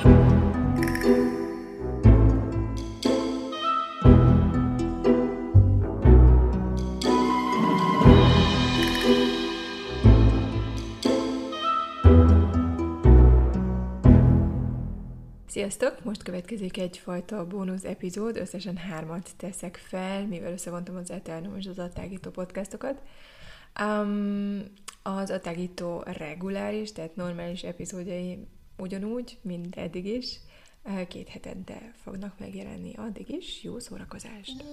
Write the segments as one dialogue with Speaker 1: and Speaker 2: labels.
Speaker 1: Sziasztok! Most következik egyfajta bónusz epizód, összesen 3 teszek fel, mivel összevontam az Eternum és az Attágító podcastokat. Az Attágító reguláris, tehát normális epizódjai ugyanúgy, mint eddig is, 2 hetente fognak megjelenni. Addig is jó szórakozást!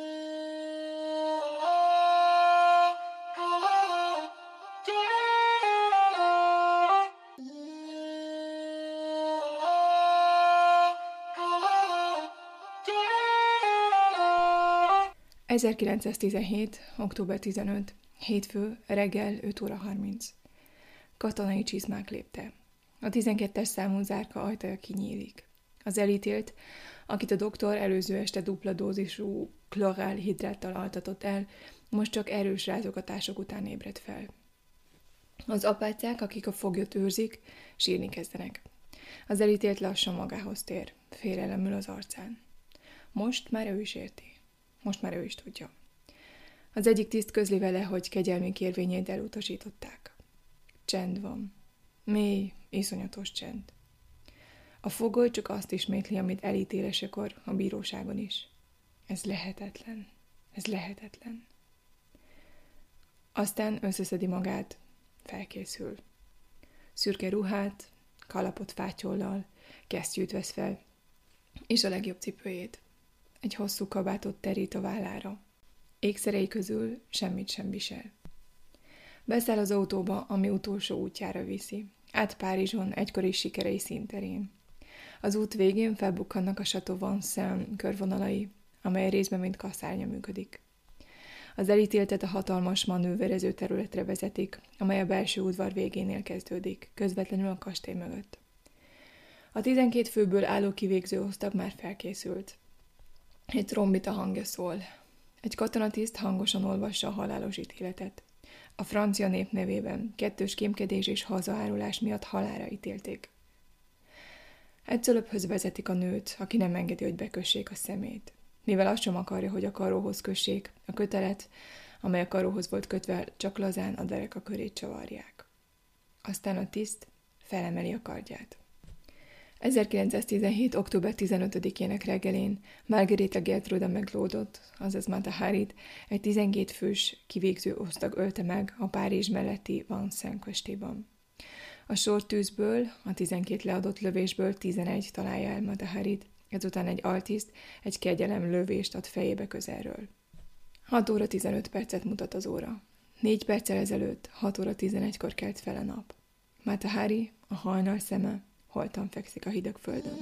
Speaker 1: ...1917. október 15. hétfő, reggel 5 óra 30. Katonai csizmák lépte. A 12-es számú zárka ajtaja kinyílik. Az elítélt, akit a doktor előző este dupla dózisú klorálhidráttal altatott el, most csak erős rázogatások után ébred fel. Az apácák, akik a foglyot őrzik, sírni kezdenek. Az elítélt lassan magához tér, félelemül az arcán. Most már ő is érti. Most már ő is tudja. Az egyik tiszt közli vele, hogy kegyelmi kérvényét elutasították. Csend van. Mély, iszonyatos csend. A fogoly csak azt ismétli, amit elítélésekor a bíróságon is. Ez lehetetlen. Ez lehetetlen. Aztán összeszedi magát, felkészül. Szürke ruhát, kalapot fátyollal, kesztyűt vesz fel, és a legjobb cipőjét. Egy hosszú kabátot terít a vállára. Ékszerei közül semmit sem visel. Beszáll az autóba, ami utolsó útjára viszi. Át Párizson egykori sikerei színterén. Az út végén felbukkannak a Château Vincennes körvonalai, amely részben mint kaszárnya működik. Az elítéltet a hatalmas manőverező területre vezetik, amely a belső udvar végénél kezdődik, közvetlenül a kastély mögött. A 12 főből álló kivégző osztag már felkészült. Egy trombita hangja szól. Egy katonatiszt hangosan olvassa a halálos ítéletet. A francia nép nevében 2 kémkedés és hazaárulás miatt halálra ítélték. Egy cölöphöz vezetik a nőt, aki nem engedi, hogy bekössék a szemét. Mivel azt sem akarja, hogy a karóhoz kössék, a kötelet, amely a karóhoz volt kötve, csak lazán a dereka körét csavarják. Aztán a tiszt felemeli a kardját. 1917. október 15-ének reggelén Margarita Gertruda McLeodot, azaz Mata Harit, egy 12 fős kivégző osztag ölte meg a Párizs melletti Vincennes kastélyban. A sortűzből, a 12 leadott lövésből 11 találja el Mata Harit, ezután egy altiszt egy kegyelem lövést ad fejébe közelről. 6 óra 15 percet mutat az óra. 4 perccel ezelőtt 6 óra 11-kor kelt fel a nap. Mata Hari, a hajnal szeme, holtan fekszik a hideg földön.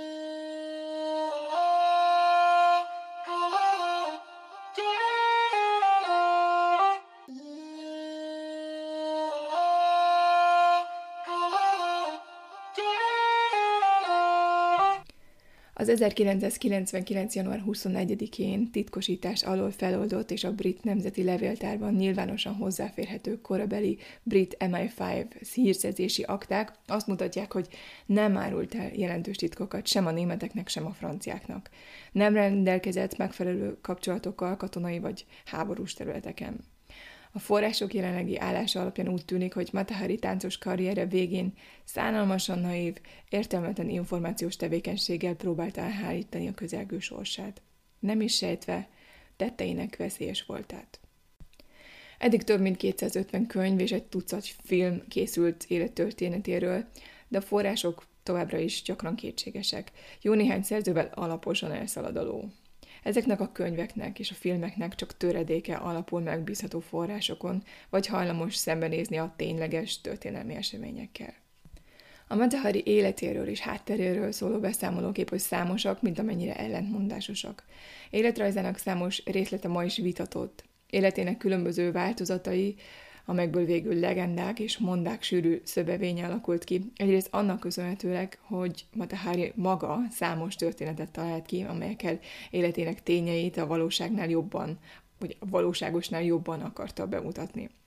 Speaker 1: Az 1999. január 21-én titkosítás alól feloldott és a brit nemzeti levéltárban nyilvánosan hozzáférhető korabeli brit MI5 hírszerzési akták azt mutatják, hogy nem árult el jelentős titkokat sem a németeknek, sem a franciáknak. Nem rendelkezett megfelelő kapcsolatokkal katonai vagy háborús területeken. A források jelenlegi állása alapján úgy tűnik, hogy Mata Hari táncos karrierje végén szánalmasan naív, értelmetlen információs tevékenységgel próbálta elhárítani a közelgő sorsát. Nem is sejtve tetteinek veszélyes voltát. Eddig több mint 250 könyv és egy tucat film készült élettörténetéről, de a források továbbra is gyakran kétségesek. Jó néhány szerzővel alaposan elszalad a ló. Ezeknek a könyveknek és a filmeknek csak töredéke alapul megbízható forrásokon, vagy hajlamos szembenézni a tényleges történelmi eseményekkel. A Mata Hari életéről és hátteréről szóló beszámolók hogy számosak, mint amennyire ellentmondásosak. Életrajzának számos részlete ma is vitatott. Életének különböző változatai, amelyekből végül legendák és mondák sűrű szövevénye alakult ki. Egyrészt annak köszönhetőleg, hogy Mata Hari maga számos történetet talált ki, amelyekkel életének tényeit a valóságnál jobban, vagy a valóságosnál jobban akarta bemutatni.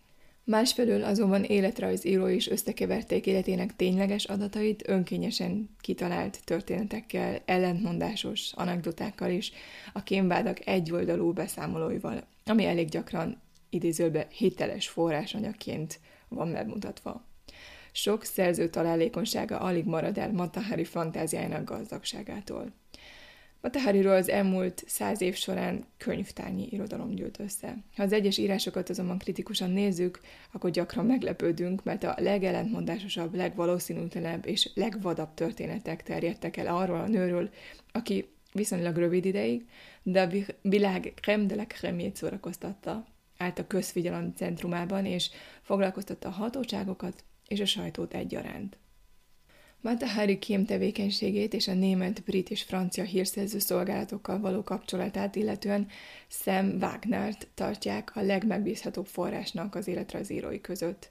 Speaker 1: Másfelől azonban életrajzíró is összekeverték életének tényleges adatait önkényesen kitalált történetekkel, ellentmondásos anekdotákkal is, a kémvádak egyoldalú beszámolóival, ami elég gyakran idézőbe hiteles forrásanyagként van megmutatva. Sok szerző találékonysága alig marad el Mata Hari fantáziájának gazdagságától. Mata Hariról az elmúlt 100 év során könyvtárnyi irodalom gyűlt össze. Ha az egyes írásokat azonban kritikusan nézzük, akkor gyakran meglepődünk, mert a legellentmondásosabb, legvalószínűtlenebb és legvadabb történetek terjedtek el arról a nőről, aki viszonylag rövid ideig, de a világ crème de la crème-jét szórakoztatta, állt a közfigyelem centrumában, és foglalkoztatta a hatóságokat és a sajtót egyaránt. Mata Hari kémtevékenységét és a német, brit és francia hírszerző szolgálatokkal való kapcsolatát illetően Sam Wagnert tartják a legmegbízhatóbb forrásnak az életrajzírói között.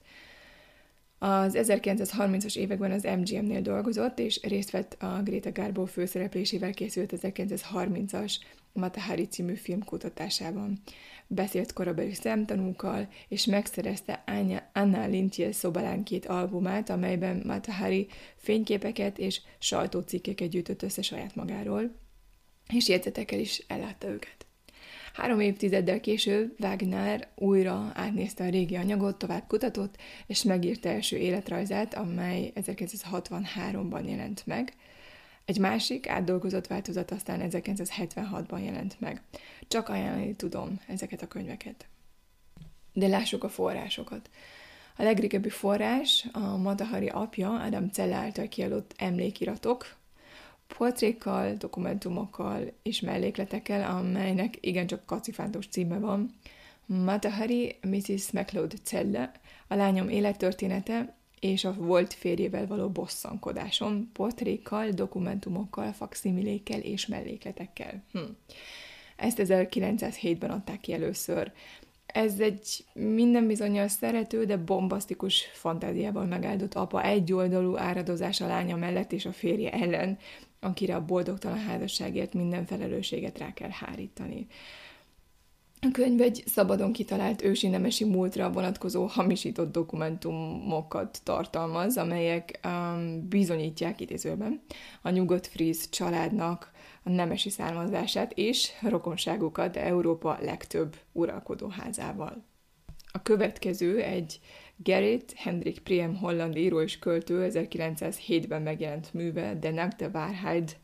Speaker 1: Az 1930-as években az MGM-nél dolgozott, és részt vett a Greta Garbo főszereplésével készült 1930-as Mata Hari című film kutatásában. Beszélt korabeli szemtanúkkal, és megszerezte Anna Lintje szobalánkét albumát, amelyben Mata Hari fényképeket és sajtócikkeket gyűjtött össze saját magáról, és jegyzetekkel is ellátta őket. 3 évtizeddel később Wagner újra átnézte a régi anyagot, tovább kutatott, és megírta első életrajzát, amely 1963-ban jelent meg. Egy másik, átdolgozott változat aztán 1976-ban jelent meg. Csak ajánlani tudom ezeket a könyveket. De lássuk a forrásokat. A legrégebbi forrás a Mata Hari apja, Adam Celle által kiadott emlékiratok, portrékkal, dokumentumokkal és mellékletekkel, amelynek igencsak kacifántos címe van. Mata Hari, Mrs. MacLeod Celle, a lányom élettörténete és a volt férjével való bosszankodásom, portrékkal, dokumentumokkal, fakszimilékkel és mellékletekkel. Ezt 1907-ben adták ki először. Ez egy minden bizonnyal szerető, de bombasztikus fantáziával megáldott apa egyoldalú áradozás a lánya mellett és a férje ellen, akire a boldogtalan házasságért minden felelősséget rá kell hárítani. A könyv egy szabadon kitalált ősi nemesi múltra vonatkozó hamisított dokumentumokat tartalmaz, amelyek bizonyítják idézőben a nyugodt fríz családnak a nemesi származását és rokonságukat Európa legtöbb uralkodóházával. A következő egy Gerrit Hendrik Priem holland író és költő 1907-ben megjelent műve, De Nackte Wahrheit,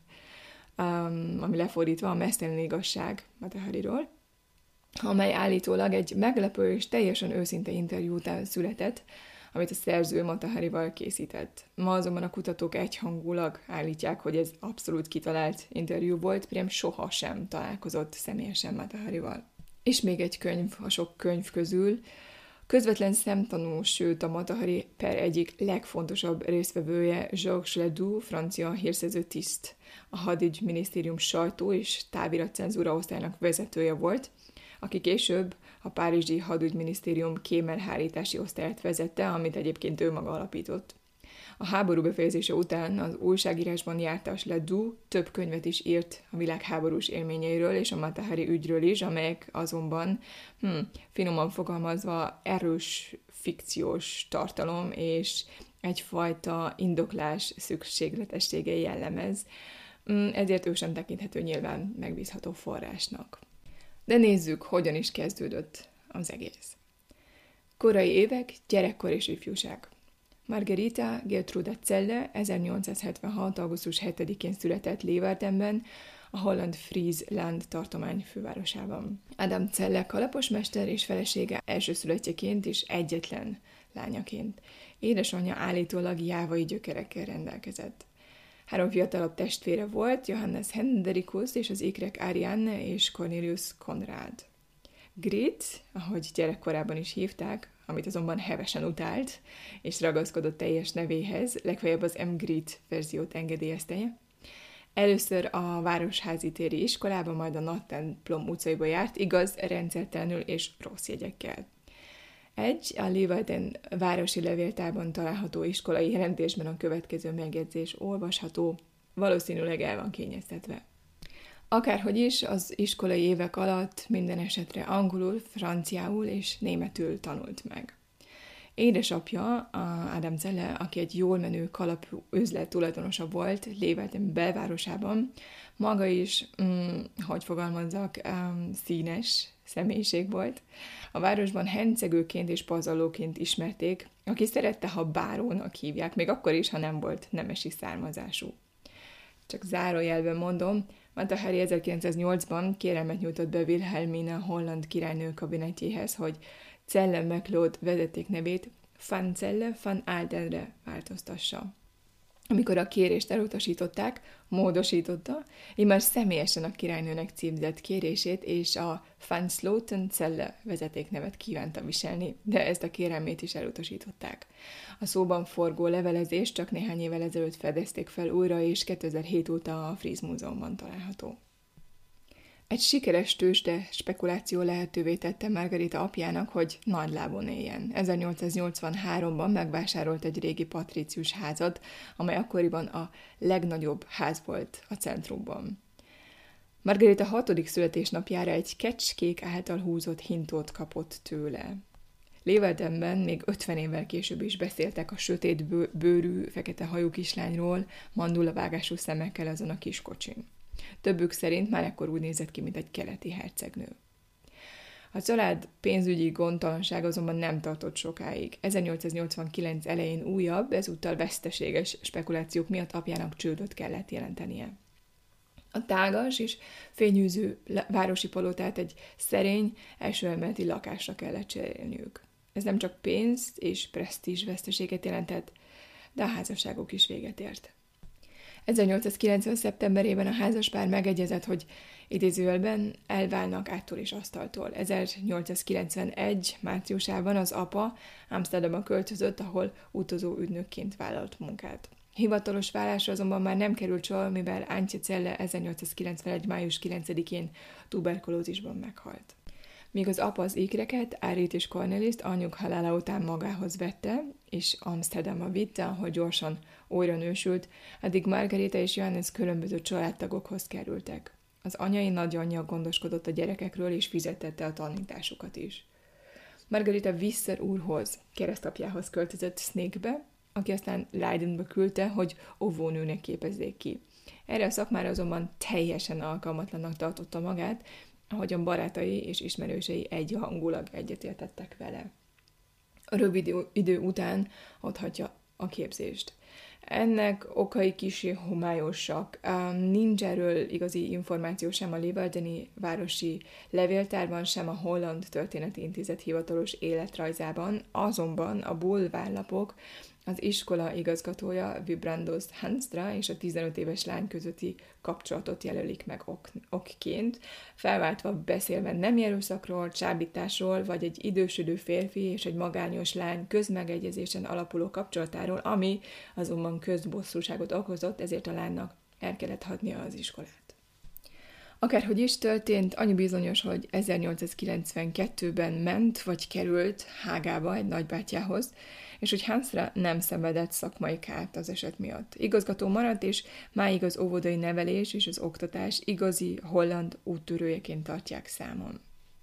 Speaker 1: ami lefordítva a mesztelen igazság Mata Hariról, amely állítólag egy meglepő és teljesen őszinte interjú után született, amit a szerző Mata Harival készített. Ma azonban a kutatók egyhangulag állítják, hogy ez abszolút kitalált interjú volt, Priem soha sem találkozott személyesen Mata Harival. És még egy könyv a sok könyv közül, közvetlen szemtanú, sőt a Mata Hari per egyik legfontosabb résztvevője Georges Ledoux, francia hírszerző tiszt, a hadügyminisztérium sajtó és táviratcenzúra osztályának vezetője volt, aki később a párizsi hadügyminisztérium kémelhárítási osztályát vezette, amit egyébként ő maga alapított. A háború befejezése után az újságírásban jártas Ledoux több könyvet is írt a világháborús élményeiről és a Mata Hari ügyről is, amelyek azonban, finoman fogalmazva, erős fikciós tartalom és egyfajta indoklás szükségletességei jellemez, ezért ő sem tekinthető nyilván megbízható forrásnak. De nézzük, hogyan is kezdődött az egész. Korai évek, gyerekkor és ifjúság. Margherita Gertruda Celle 1876. augusztus 7-én született Leeuwardenben, a holland Friesland tartomány fővárosában. Adam Celle kalaposmester és felesége elsőszülöttjeként és egyetlen lányaként. Édesanyja állítólag jávai gyökerekkel rendelkezett. 3 fiatalabb testvére volt, Johannes Hendrikus és az ikrek Ariane és Cornelius Konrad. Grit, ahogy gyerekkorában is hívták, amit azonban hevesen utált, és ragaszkodott teljes nevéhez, legfeljebb az M. Grit verziót engedélyezte. Először a Városházi téri iskolába, majd a Nagy templom utcaiba járt, igaz, rendszertelenül és rossz jegyekkel. A Leeuwarden városi levéltárban található iskolai jelentésben a következő megjegyzés olvasható, valószínűleg el van kényeztetve. Akárhogy is, az iskolai évek alatt minden esetre angolul, franciául és németül tanult meg. Édesapja, Adam Zelle, aki egy jól menő kalapú üzlet tulajdonosa volt Leeuwarden belvárosában, maga is, hogy fogalmazzak, színes személyiség volt. A városban hencegőként és pazarlóként ismerték, aki szerette, ha bárónak hívják, még akkor is, ha nem volt nemesi származású. Csak zárójelben mondom, Mata Hari 1908-ban kérelmet nyújtott be Wilhelmina holland királynő kabinetjéhez, hogy Zelle McLeod vezetéknevét Van Zelle van Aldenre változtassa. Amikor a kérést elutasították, módosította, így már személyesen a királynőnek címzett kérését, és a Van Sloten Zelle vezetéknevet kívánta viselni, de ezt a kérelmét is elutasították. A szóban forgó levelezést csak néhány évvel ezelőtt fedezték fel újra, és 2007 óta a Fries Múzeumban található. Egy sikeres tőzsde spekuláció lehetővé tette Margarita apjának, hogy nagylábon éljen. 1883-ban megvásárolt egy régi patricius házat, amely akkoriban a legnagyobb ház volt a centrumban. Margarita 6. születésnapjára egy kecskék által húzott hintót kapott tőle. Leeuwardenben még 50 évvel később is beszéltek a sötét bőrű, fekete hajú kislányról, mandulavágású szemekkel azon a kis kocsin. Többük szerint már ekkor úgy nézett ki, mint egy keleti hercegnő. A család pénzügyi gondtalanság azonban nem tartott sokáig. 1889 elején újabb, ezúttal veszteséges spekulációk miatt apjának csődöt kellett jelentenie. A tágas és fényűző városi palotát egy szerény, első emeleti lakásra kellett cserélniük. Ez nem csak pénzt és presztízs veszteséget jelentett, de a házasságok is véget ért. 1890. szeptemberében a házaspár megegyezett, hogy idézőjelben elválnak áttól és asztaltól. 1891. márciusában az apa Amsterdamba költözött, ahol utazó ügynökként vállalt munkát. Hivatalos válásra azonban már nem került sor, mivel Antje Zelle 1891. május 9-én tuberkulózisban meghalt. Míg az apa az ikreket, Árit és Cornelist anyjuk halála után magához vette, és Amsterdamba vitte, ahol gyorsan újra nősült, addig Margarita és Johannes különböző családtagokhoz kerültek. Az anyai nagyanyja gondoskodott a gyerekekről, és fizetette a tanításukat is. Margarita Visser úrhoz, keresztapjához költözött Snake-be, aki aztán Leidenbe küldte, hogy óvónőnek képezzék ki. Erre a szakmára azonban teljesen alkalmatlannak tartotta magát, ahogyan barátai és ismerősei egyhangulag egyetértettek vele. A rövid idő után otthagyja a képzést. Ennek okai kissé homályosak. Nincs erről igazi információ sem a leeuwardeni városi levéltárban, sem a Holland Történeti Intézet hivatalos életrajzában, azonban a bulvárlapok az iskola igazgatója Vibrandos Hanstra és a 15 éves lány közötti kapcsolatot jelölik meg okként, felváltva beszélve nem erőszakról, csábításról, vagy egy idősödő férfi és egy magányos lány közmegegyezésen alapuló kapcsolatáról, ami azonban közbosszúságot okozott, ezért a lánynak el kellett hagynia az iskolát. Akárhogy is történt, annyi bizonyos, hogy 1892-ben ment vagy került Hágába egy nagybátyjához, és hogy Hansra nem szenvedett szakmai kárt az eset miatt. Igazgató maradt, és máig az óvodai nevelés és az oktatás igazi holland úttörőjeként tartják számon.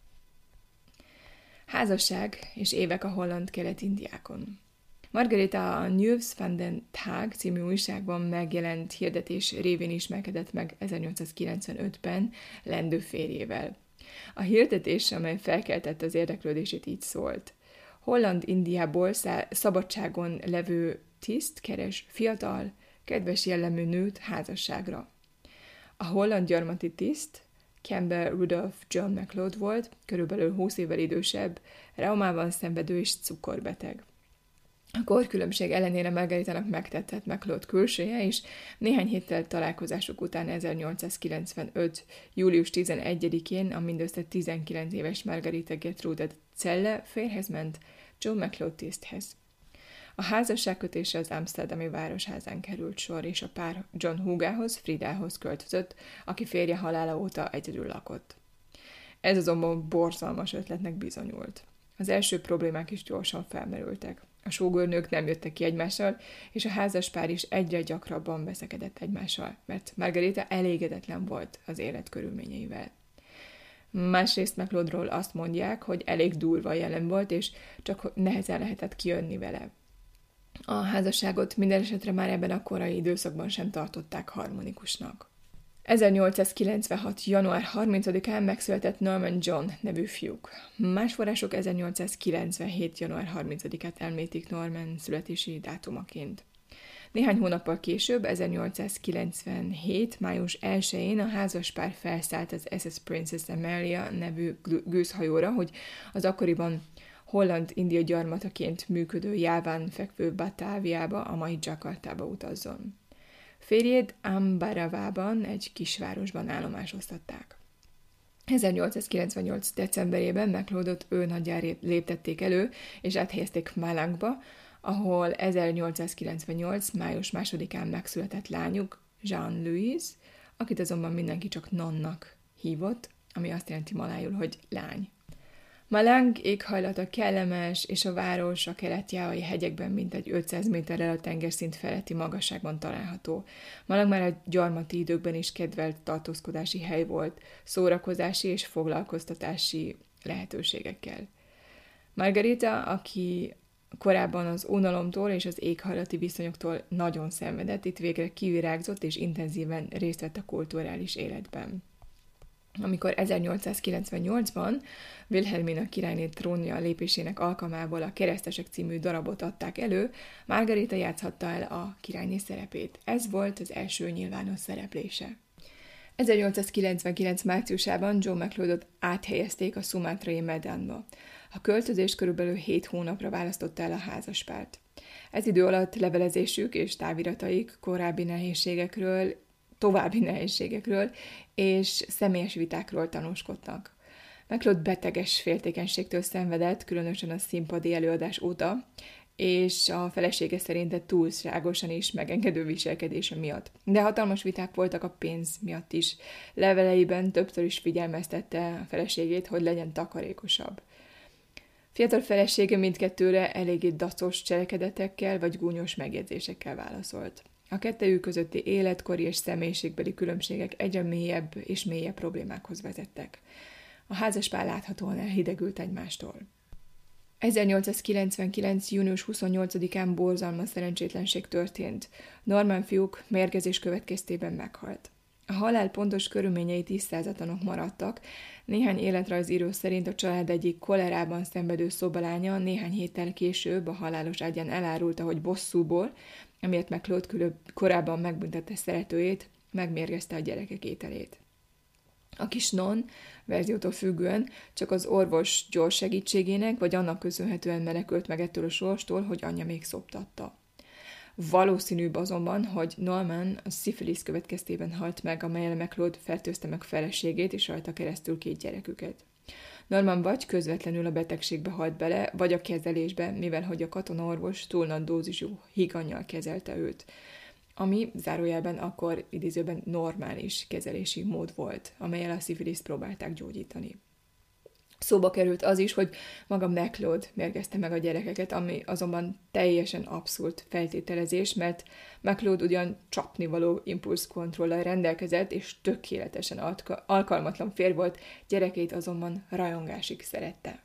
Speaker 1: Házasság és évek a holland kelet-indiákon. Margarita a Nieuws van den Tag című újságban megjelent hirdetés révén ismerkedett meg 1895-ben lendő férjével. A hirdetés, amely felkeltette az érdeklődését, így szólt. Holland-Indiából szabadságon levő tiszt keres fiatal, kedves jellemű nőt házasságra. A holland gyarmati tiszt Campbell Rudolph John McLeod volt, körülbelül 20 évvel idősebb, reumával szenvedő és cukorbeteg. A korkülönbség ellenére Margaritának megtetszett McLeod külsője, és néhány héttel találkozásuk után 1895. július 11-én a mindössze 19 éves Margarita Gertrude Zelle férjhez ment John McLeod tiszthez. A házasságkötésre az amsterdami városházán került sor, és a pár John húgához, Fridához költözött, aki férje halála óta egyedül lakott. Ez azonban borzalmas ötletnek bizonyult. Az első problémák is gyorsan felmerültek. A sógornők nem jöttek ki egymással, és a házaspár is egyre gyakrabban veszekedett egymással, mert Margarita elégedetlen volt az élet körülményeivel. Másrészt McLeodról azt mondják, hogy elég durva jelen volt, és csak nehezen lehetett kijönni vele. A házasságot minden esetre már ebben a korai időszakban sem tartották harmonikusnak. 1896. január 30-án megszületett Norman John nevű fiúk. Más források 1897. január 30-át említik Norman születési dátumaként. Néhány hónappal később, 1897. május 1-én a házaspár felszállt az SS Princess Amelia nevű gőzhajóra, hogy az akkoriban holland-india gyarmataként működő Jáván fekvő Batáviába, a mai Jakartába utazzon. Férjét Ambaravában, egy kisvárosban állomásoztatták. 1898. decemberében McLeodot őnaggyá léptették elő, és áthelyezték Malangba, ahol 1898. május 2-án megszületett lányuk, Jean-Louise, akit azonban mindenki csak Nonnak hívott, ami azt jelenti malájul, hogy lány. Malang éghajlata kellemes, és a város a kelet-jávai hegyekben mintegy 500 méterrel a tengerszint feletti magasságban található. Malang már a gyarmati időkben is kedvelt tartózkodási hely volt, szórakozási és foglalkoztatási lehetőségekkel. Margarita, aki korábban az unalomtól és az éghajlati viszonyoktól nagyon szenvedett, itt végre kivirágzott és intenzíven részt vett a kulturális életben. Amikor 1898-ban Wilhelmina királyné trónja lépésének alkalmából a Keresztesek című darabot adták elő, Margarita játszhatta el a királyné szerepét. Ez volt az első nyilvános szereplése. 1899. márciusában John McLeodot áthelyezték a szumátrai Medanba. A költözés körülbelül 7 hónapra választotta el a házaspárt. Ez idő alatt levelezésük és távirataik további nehézségekről és személyes vitákról tanúskodtak. McLeod beteges féltékenységtől szenvedett, különösen a színpadi előadás óta, és a felesége szerinte túlságosan is megengedő viselkedése miatt. De hatalmas viták voltak a pénz miatt is. Leveleiben többször is figyelmeztette a feleségét, hogy legyen takarékosabb. Fiatal felesége mindkettőre eléggé dacos cselekedetekkel vagy gúnyos megjegyzésekkel válaszolt. A kettejük közötti életkori és személyiségbeli különbségek egyre mélyebb és mélyebb problémákhoz vezettek. A házaspár láthatóan elhidegült egymástól. 1899. június 28-án borzalmas szerencsétlenség történt. Norman fiúk mérgezés következtében meghalt. A halál pontos körülményei tisztázatlanok maradtak. Néhány életrajzíró szerint a család egyik kolerában szenvedő szobalánya néhány héttel később a halálos ágyán elárulta, hogy bosszúból, amiért McLeod korábban megbüntette szeretőjét, megmérgezte a gyerekek ételét. A kis Non verziótól függően csak az orvos gyors segítségének, vagy annak köszönhetően menekült meg ettől a sorstól, hogy anyja még szoptatta. Valószínűbb azonban, hogy Norman a szifilisz következtében halt meg, amellyel McLeod fertőzte meg feleségét és rajta keresztül 2 gyereküket. Norman vagy közvetlenül a betegségbe halt bele, vagy a kezelésbe, mivel hogy a katonaorvos túl nagy dózisú higannyal kezelte őt, ami zárójelben akkor idézőben normális kezelési mód volt, amellyel a szifiliszt próbálták gyógyítani. Szóba került az is, hogy maga McLeod mérgezte meg a gyerekeket, ami azonban teljesen abszurd feltételezés, mert McLeod ugyan csapnivaló impulszkontrollal rendelkezett, és tökéletesen alkalmatlan férj volt, gyerekeit azonban rajongásig szerette.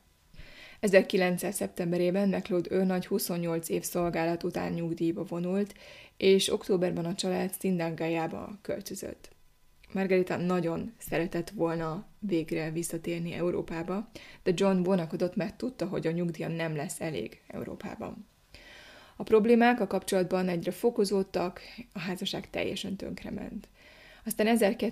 Speaker 1: 1900. szeptemberében McLeod őrnagy 28 év szolgálat után nyugdíjba vonult, és októberben a család Szindangájába költözött. Margarita nagyon szeretett volna végre visszatérni Európába, de John vonakodott, mert tudta, hogy a nyugdíja nem lesz elég Európában. A problémák a kapcsolatban egyre fokozódtak, a házasság teljesen tönkrement. Aztán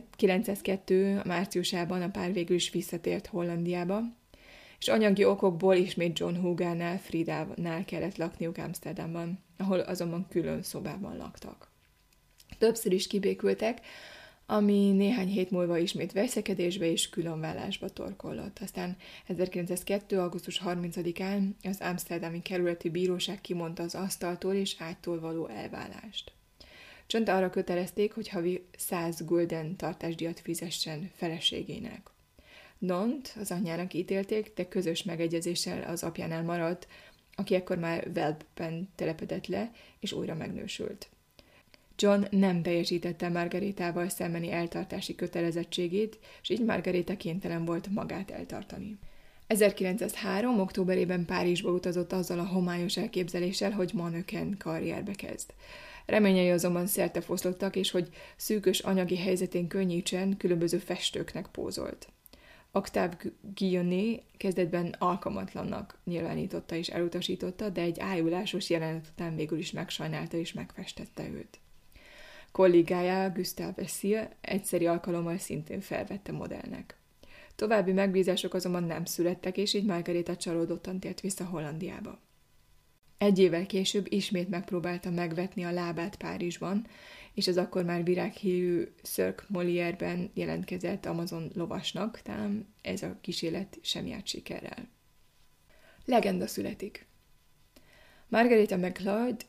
Speaker 1: 1902. márciusában a pár végül is visszatért Hollandiába, és anyagi okokból ismét John húgánál, Fridánál kellett lakniuk Amsterdamban, ahol azonban külön szobában laktak. Többször is kibékültek, ami néhány hét múlva ismét veszekedésbe és különvállásba torkollott. Aztán 1902. augusztus 30-án az amszterdami kerületi bíróság kimondta az asztaltól és ágytól való elválást. Johnt arra kötelezték, hogy havi 100 gulden tartásdíjat fizessen feleségének. Nont az anyjának ítélték, de közös megegyezéssel az apjánál maradt, aki ekkor már Velpben telepedett le, és újra megnősült. John nem teljesítette Margaritával szembeni eltartási kötelezettségét, és így Margarita kénytelen volt magát eltartani. 1903. októberében Párizsba utazott azzal a homályos elképzeléssel, hogy manöken karrierbe kezd. Reményei azonban szertefoszlottak, és hogy szűkös anyagi helyzetén könnyítsen, különböző festőknek pózolt. Octave Guillaunet kezdetben alkalmatlannak nyilvánította és elutasította, de egy ájulásos jelenet után végül is megsajnálta és megfestette őt. Kollégája Gustave Essille egyszeri alkalommal szintén felvette modellnek. További megbízások azonban nem születtek, és így Margarita csalódottan tért vissza Hollandiába. Egy évvel később ismét megpróbálta megvetni a lábát Párizsban, és az akkor már virághírű Cirque Molière-ben jelentkezett Amazon lovasnak, talán ez a kísérlet sem járt sikerrel. Legenda születik. Margarita MacLeod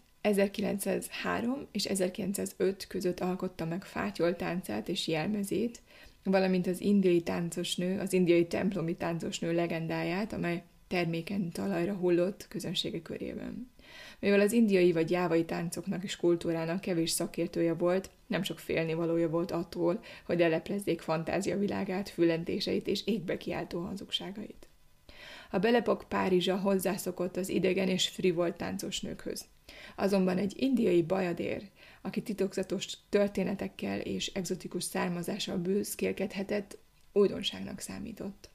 Speaker 1: 1903 és 1905 között alkotta meg fátyoltáncát és jelmezét, valamint az indiai táncosnő, az indiai templomi táncosnő legendáját, amely termékeny talajra hullott közönsége körében. Mivel az indiai vagy jávai táncoknak és kultúrának kevés szakértője volt, nem sok félnivalója volt attól, hogy eleplezzék fantázia világát, fülentéseit és égbe kiáltó hazugságait. A belepok Párizsa hozzászokott az idegen és frivol táncosnőkhöz. Azonban egy indiai bajadér, aki titokzatos történetekkel és egzotikus származással büszkélkedhetett, újdonságnak számított.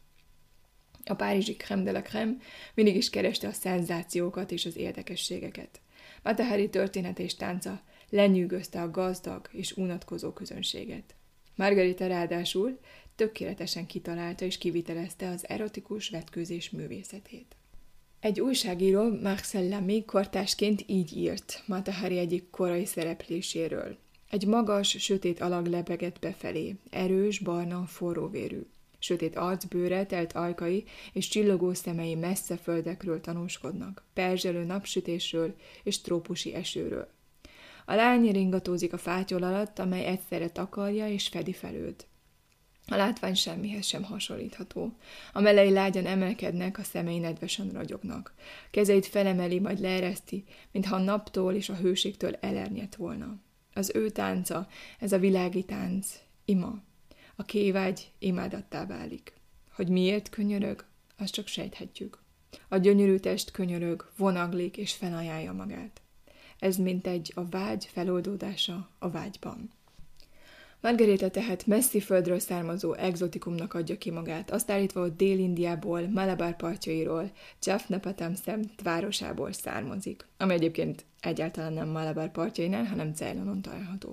Speaker 1: A párizsi crème de la crème mindig is kereste a szenzációkat és az érdekességeket. Mata Hari története és tánca lenyűgözte a gazdag és unatkozó közönséget. Margarita ráadásul tökéletesen kitalálta és kivitelezte az erotikus vetkőzés művészetét. Egy újságíró Marcel Lamy kortársként így írt Mata Hari egyik korai szerepléséről. Egy magas, sötét alag lebegett befelé, erős, barna, forróvérű. Sötét arcbőre, telt ajkai és csillogó szemei messze földekről tanúskodnak, perzselő napsütésről és trópusi esőről. A lány ringatózik a fátyol alatt, amely egyszerre takarja és fedi fel őt. A látvány semmihez sem hasonlítható. A melei lágyan emelkednek, a szemei nedvesen ragyognak. Kezeit felemeli, majd leereszti, mintha a naptól és a hőségtől elernyett volna. Az ő tánca, ez a világi tánc, ima. A kévágy imádattá válik. Hogy miért könyörög, azt csak sejthetjük. A gyönyörű test könyörög, vonaglik és felajánlja magát. Ez mintegy a vágy feloldódása a vágyban. Margarita tehát messzi földről származó egzotikumnak adja ki magát, azt állítva, hogy Dél-Indiából, Malabar partjairól, Jaffna-Patam városából származik, ami egyébként egyáltalán nem Malabar partjainál, hanem Ceylonon található.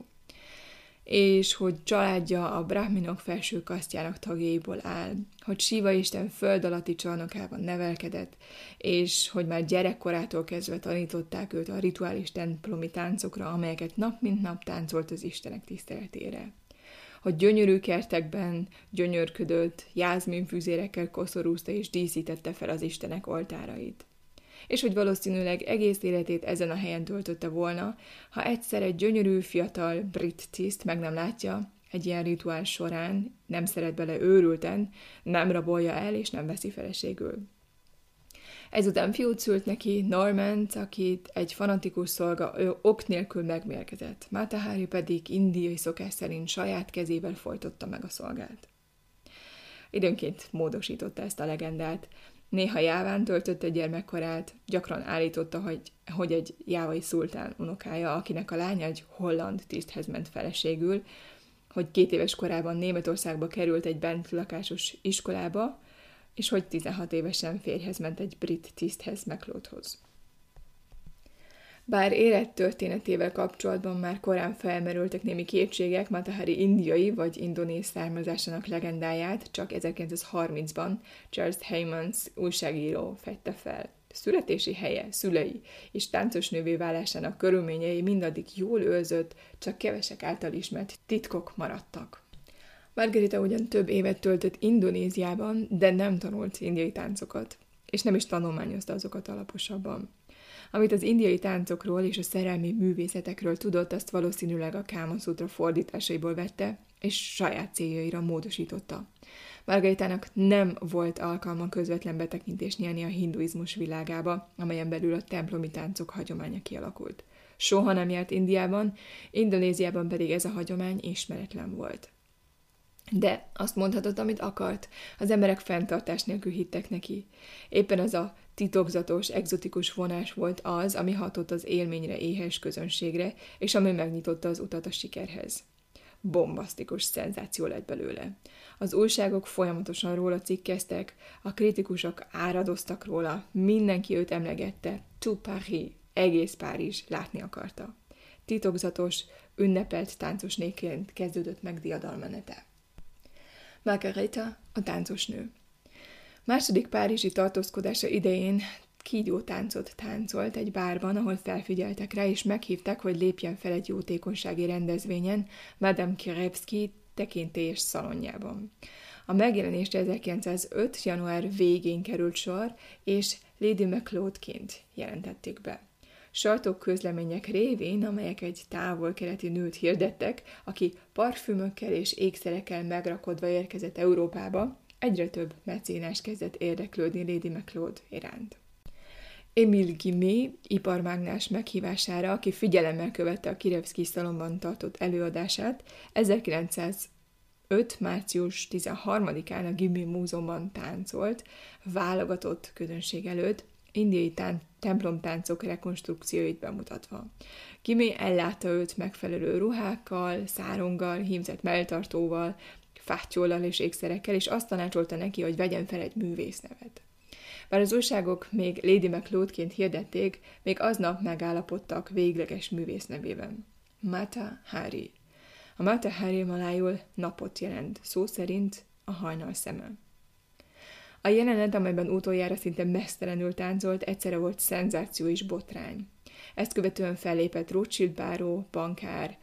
Speaker 1: És hogy családja a brahminok felső kasztjának tagjaiból áll, hogy Siva Isten föld alatti csarnokában nevelkedett, és hogy már gyerekkorától kezdve tanították őt a rituális templomi táncokra, amelyeket nap mint nap táncolt az Istenek tiszteletére. Hogy gyönyörű kertekben gyönyörködött, jázminfüzérekkel koszorúzta és díszítette fel az Istenek oltárait. És hogy valószínűleg egész életét ezen a helyen töltötte volna, ha egyszer egy gyönyörű, fiatal brit tiszt meg nem látja, egy ilyen rituál során, nem szeret bele őrülten, nem rabolja el és nem veszi feleségül. Ezután fiút szült neki, Normant, akit egy fanatikus szolga ok nélkül megmérgezett. Mata Hari pedig indiai szokás szerint saját kezével folytotta meg a szolgát. Időnként módosította ezt a legendát. Néha jáván töltötte gyermekkorát, gyakran állította, hogy egy jávai szultán unokája, akinek a lánya egy holland tiszthez ment feleségül, hogy 2 éves korában Németországba került egy bentlakásos iskolába, és hogy 16 évesen férjhez ment egy brit tiszthez, MacLeodhoz. Bár élettörténetével kapcsolatban már korán felmerültek némi kétségek, Mata Hari indiai vagy indonéz származásának legendáját csak 1930-ban Charles Heymans újságíró fedte fel. Születési helye, szülei és táncosnővé válásának körülményei mindaddig jól őrzött, csak kevesek által ismert titkok maradtak. Margarita ugyan több évet töltött Indonéziában, de nem tanult indiai táncokat, és nem is tanulmányozta azokat alaposabban. Amit az indiai táncokról és a szerelmi művészetekről tudott, azt valószínűleg a Káma Szutra fordításaiból vette, és saját céljaira módosította. Margaritának nem volt alkalma közvetlen betekintést nyerni a hinduizmus világába, amelyen belül a templomi táncok hagyománya kialakult. Soha nem járt Indiában, Indonéziában pedig ez a hagyomány ismeretlen volt. De azt mondhatott, amit akart, az emberek fenntartás nélkül hittek neki. Éppen az a titokzatos, egzotikus vonás volt az, ami hatott az élményre éhes közönségre, és ami megnyitotta az utat a sikerhez. Bombasztikus szenzáció lett belőle. Az újságok folyamatosan róla cikkeztek, a kritikusok áradoztak róla, mindenki őt emlegette, tout Paris, egész Párizs látni akarta. Titokzatos, ünnepelt táncosnéként kezdődött meg diadalmenete. Margareta, a táncosnő. Második párizsi tartózkodása idején kígyó táncot táncolt egy bárban, ahol felfigyeltek rá, és meghívták, hogy lépjen fel egy jótékonysági rendezvényen Madame Kirevski tekintélyes szalonjában. A megjelenésre 1905. január végén került sor, és Lady Macleodként jelentették be. Sajtóközlemények révén, amelyek egy távol-keleti nőt hirdettek, aki parfümökkel és ékszerekkel megrakodva érkezett Európába, egyre több mecénás kezdett érdeklődni Lady Macleod iránt. Émile Guimé, iparmágnás meghívására, aki figyelemmel követte a Kirevski szalonban tartott előadását, 1905. március 13-án a Guimé múzeumban táncolt, válogatott közönség előtt, indiai templomtáncok rekonstrukcióit bemutatva. Guimé ellátta őt megfelelő ruhákkal, száronggal, hímzett melltartóval, fátyóllal és ékszerekkel, és azt tanácsolta neki, hogy vegyen fel egy művésznevet. Bár az újságok még Lady Macleodként hirdették, még aznap megállapodtak végleges művésznevében. Mata Hari. A Mata Hari malájul napot jelent, szó szerint a hajnal szeme. A jelenet, amelyben utoljára szinte mesztelenül táncolt, egyszerre volt szenzáció és botrány. Ezt követően fellépett Rothschild báró, bankár,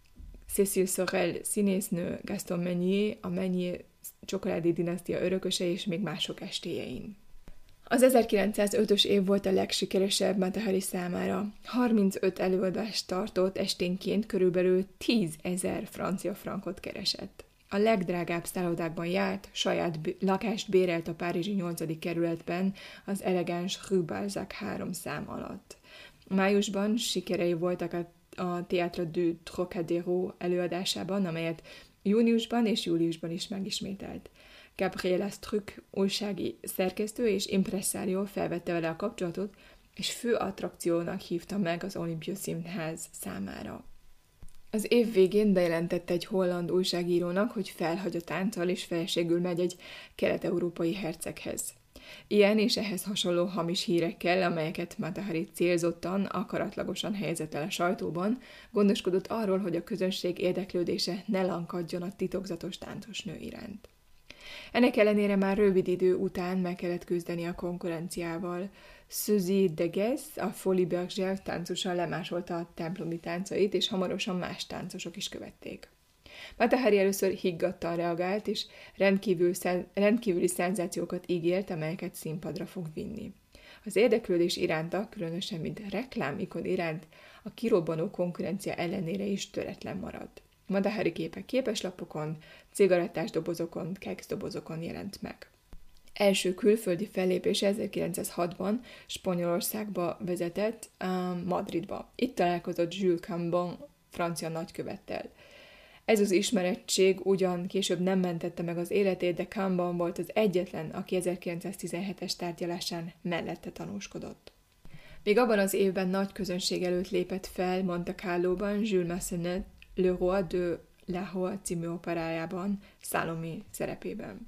Speaker 1: Cécile Sorel színésznő, Gaston Meunier, a Meunier csokoládé dinasztia örököse és még mások estéjein. Az 1905-ös év volt a legsikeresebb Mata Hari számára. 35 előadást tartott, esténként körülbelül 10 000 francia frankot keresett. A legdrágább szállodákban járt, saját lakást bérelt a párizsi 8. kerületben, az elegáns Rue Balzac 3 szám alatt. Májusban sikerei voltak a Théâtre du Trocadéro előadásában, amelyet júniusban és júliusban is megismételt. Gabriela Struck újsági szerkesztő és impresszárió felvette vele a kapcsolatot, és fő attrakciónak hívta meg az Olympia Színház számára. Az év végén bejelentette egy holland újságírónak, hogy felhagy a tánccal és feleségül megy egy kelet-európai herceghez. Ilyen és ehhez hasonló hamis hírekkel, amelyeket Mata Hari célzottan, akaratlagosan helyezett el a sajtóban, gondoskodott arról, hogy a közönség érdeklődése ne lankadjon a titokzatos táncosnő iránt. Ennek ellenére már rövid idő után meg kellett küzdeni a konkurenciával. Suzy Degues, a Folie Bergère táncosan lemásolta a templomi táncait, és hamarosan más táncosok is követték. Mata Hari először higgadtan reagált, és rendkívüli szenzációkat ígért, amelyeket színpadra fog vinni. Az érdeklődés iránta, különösen mint reklámikon iránt, a kirobbanó konkurencia ellenére is töretlen maradt. Mata Hari képe képeslapokon, cigarettás dobozokon, keksdobozokon jelent meg. Első külföldi fellépése 1906-ban Spanyolországba vezetett, Madridba. Itt találkozott Jules Cambon francia nagykövettel. Ez az ismerettség ugyan később nem mentette meg az életét, de Cambon volt az egyetlen, aki 1917-es tárgyalásán mellette tanúskodott. Még abban az évben nagy közönség előtt lépett fel Monte Carlóban Jules Massenet Le Roi de Lahore című operájában, Salomé szerepében.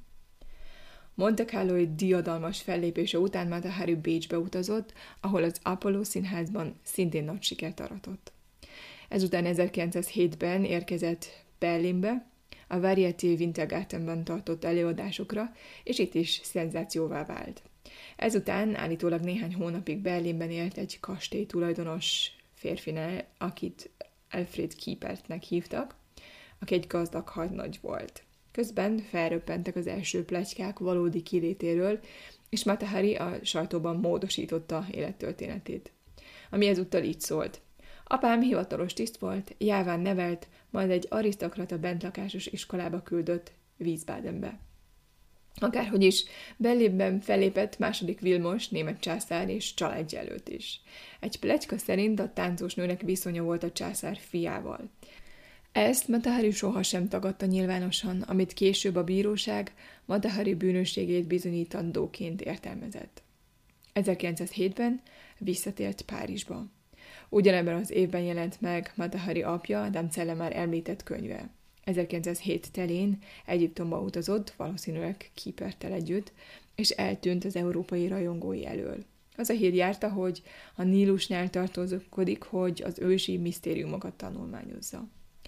Speaker 1: Monte Carlói diadalmas fellépése után Mata Hari Bécsbe utazott, ahol az Apollo színházban szintén nagy sikert aratott. Ezután 1907-ben érkezett Berlinbe, a Varieté Wintergartenben tartott előadásokra, és itt is szenzációvá vált. Ezután állítólag néhány hónapig Berlinben élt egy kastély tulajdonos férfinál, akit Alfred Kiepertnek hívtak, aki egy gazdag hadnagy volt. Közben felröppentek az első pletykák valódi kilétéről, és Mata Hari a sajtóban módosította élettörténetét. Ami ezúttal így szólt. Apám hivatalos tiszt volt, jáván nevelt, majd egy arisztokrata bentlakásos iskolába küldött Wiesbadenbe. Akárhogy is, Berlinben fellépett második Vilmos, német császár és családja előtt is. Egy pletyka szerint a táncos nőnek viszonya volt a császár fiával. Ezt Mata Hari sohasem tagadta nyilvánosan, amit később a bíróság Mata Hari bűnösségét bizonyítandóként értelmezett. 1907-ben visszatért Párizsba. Ugyanebben az évben jelent meg Mata Hari apja, Adam Celle már említett könyve. 1907 telén Egyiptomba utazott, valószínűleg Kiepertel együtt, és eltűnt az európai rajongói elől. Az a hír járta, hogy a Nílusnál tartózkodik, hogy az ősi misztériumokat tanulmányozza.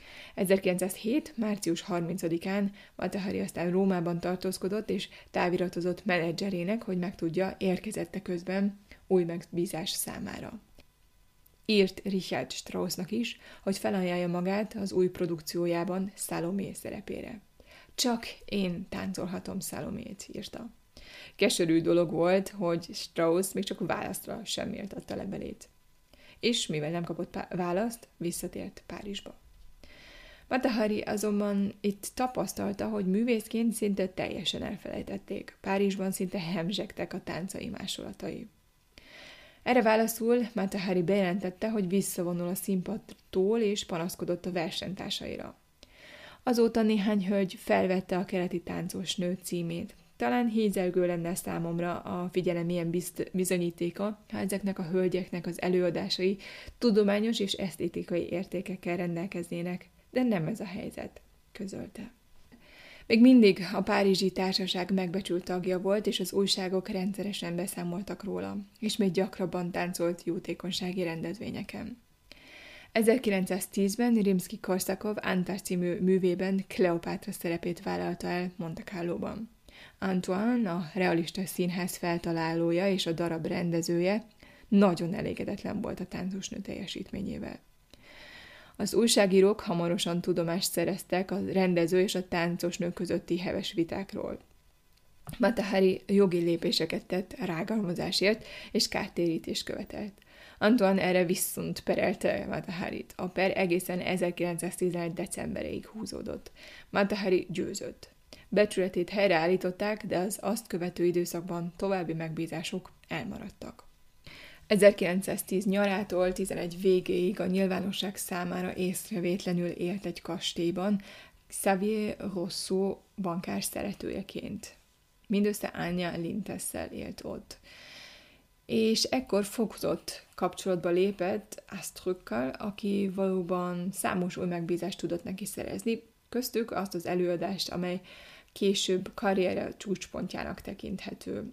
Speaker 1: 1907. március 30-án Mata Hari aztán Rómában tartózkodott, és táviratozott menedzserének, hogy megtudja, érkezette közben új megbízás számára. Írt Richard Straussnak is, hogy felajánlja magát az új produkciójában Salomé szerepére. Csak én táncolhatom Salomét, írta. Keserű dolog volt, hogy Strauss még csak választra sem méltatta levelét. És mivel nem kapott választ, visszatért Párizsba. Mata Hari azonban itt tapasztalta, hogy művészként szinte teljesen elfelejtették. Párizsban szinte hemzsegtek a táncai másolatai. Erre válaszul Mata Hari bejelentette, hogy visszavonul a színpadtól, és panaszkodott a versenytársaira. Azóta néhány hölgy felvette a keleti táncos nő címét. Talán hízelgő lenne számomra a figyelem ilyen bizonyítéka, ha ezeknek a hölgyeknek az előadásai tudományos és esztétikai értékekkel rendelkeznének, de nem ez a helyzet, közölte. Még mindig a párizsi társaság megbecsült tagja volt, és az újságok rendszeresen beszámoltak róla, és még gyakrabban táncolt jótékonysági rendezvényeken. 1910-ben Rimszky-Korsakov Antar című művében Kleopátra szerepét vállalta el Monte Carlóban. Antoine, a realista színház feltalálója és a darab rendezője nagyon elégedetlen volt a táncosnő teljesítményével. Az újságírók hamarosan tudomást szereztek a rendező és a táncosnő közötti heves vitákról. Mata Hari jogi lépéseket tett rágalmazásért, és kártérítést követelt. Antoine erre viszont perelte Mata Harit. A per egészen 1911. decemberéig húzódott. Mata Hari győzött. Becsületét helyreállították, de az azt követő időszakban további megbízások elmaradtak. 1910 nyarától 11 végéig a nyilvánosság számára észrevétlenül élt egy kastélyban, Xavier Rousseau bankár szeretőjeként. Mindössze Anya Lintesszel élt ott. És ekkor fokozott kapcsolatba lépett Astrukkal, aki valóban számos új megbízást tudott neki szerezni, köztük azt az előadást, amely később karriere csúcspontjának tekinthető.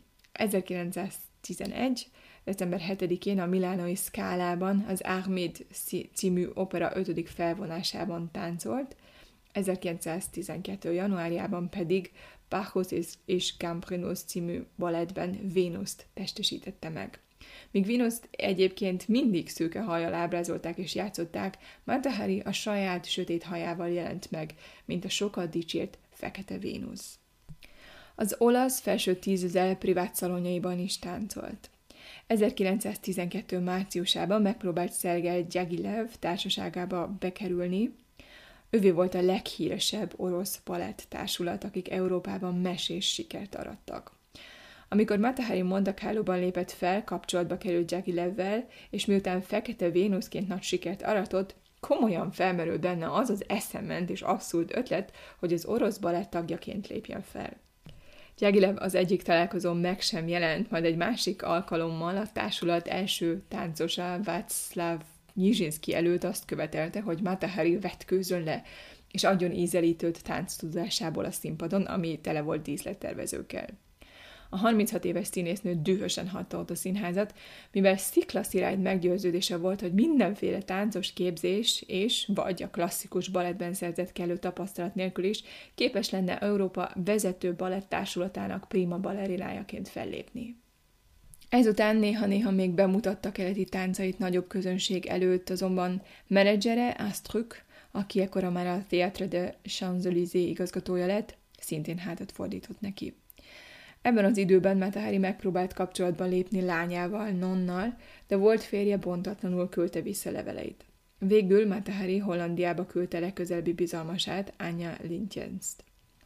Speaker 1: 1911. december 7-én a milánói Scalában az Armide című opera 5. felvonásában táncolt, 1912. januárjában pedig Bacchus és Gambrinus című balettben Vénuszt testesítette meg. Míg Vénuszt egyébként mindig szőke hajjal ábrázolták és játszották, Mata Hari a saját sötét hajával jelent meg, mint a sokat dicsért fekete Vénusz. Az olasz felső 10 000 privát szalonjaiban is táncolt. 1912. márciusában megpróbált Szergej Gyagilev társaságába bekerülni. Ővé volt a leghíresebb orosz balett társulat, akik Európában mesés sikert arattak. Amikor Mata Hari Monte Carlóban lépett fel, kapcsolatba került Gyagilevvel, és miután fekete Vénuszként nagy sikert aratott, komolyan felmerült benne az az eszement és abszurd ötlet, hogy az orosz balett tagjaként lépjen fel. Gyagilev az egyik találkozón meg sem jelent, majd egy másik alkalommal a társulat első táncosa Václav Nyizsinszky előtt azt követelte, hogy Mata Hari vetkőzön le, és adjon ízelítőt tánc tudásából a színpadon, ami tele volt díszlettervezőkkel. A 36 éves színésznő dühösen hagyta ott a színházat, mivel sziklaszirályd meggyőződése volt, hogy mindenféle táncos képzés és vagy a klasszikus balettben szerzett kellő tapasztalat nélkül is képes lenne Európa vezető balettársulatának prima ballerinájaként fellépni. Ezután néha-néha még bemutatta keleti táncait nagyobb közönség előtt, azonban menedzsere, Astruc, aki ekkora már a Théâtre de Champs-Élysées igazgatója lett, szintén hátat fordított neki. Ebben az időben Mata Hari megpróbált kapcsolatban lépni lányával, Nonnal, de volt férje bontatlanul küldte vissza leveleit. Végül Mata Hari Hollandiába küldte legközelebbi bizalmasát, Anya Lintjenszt.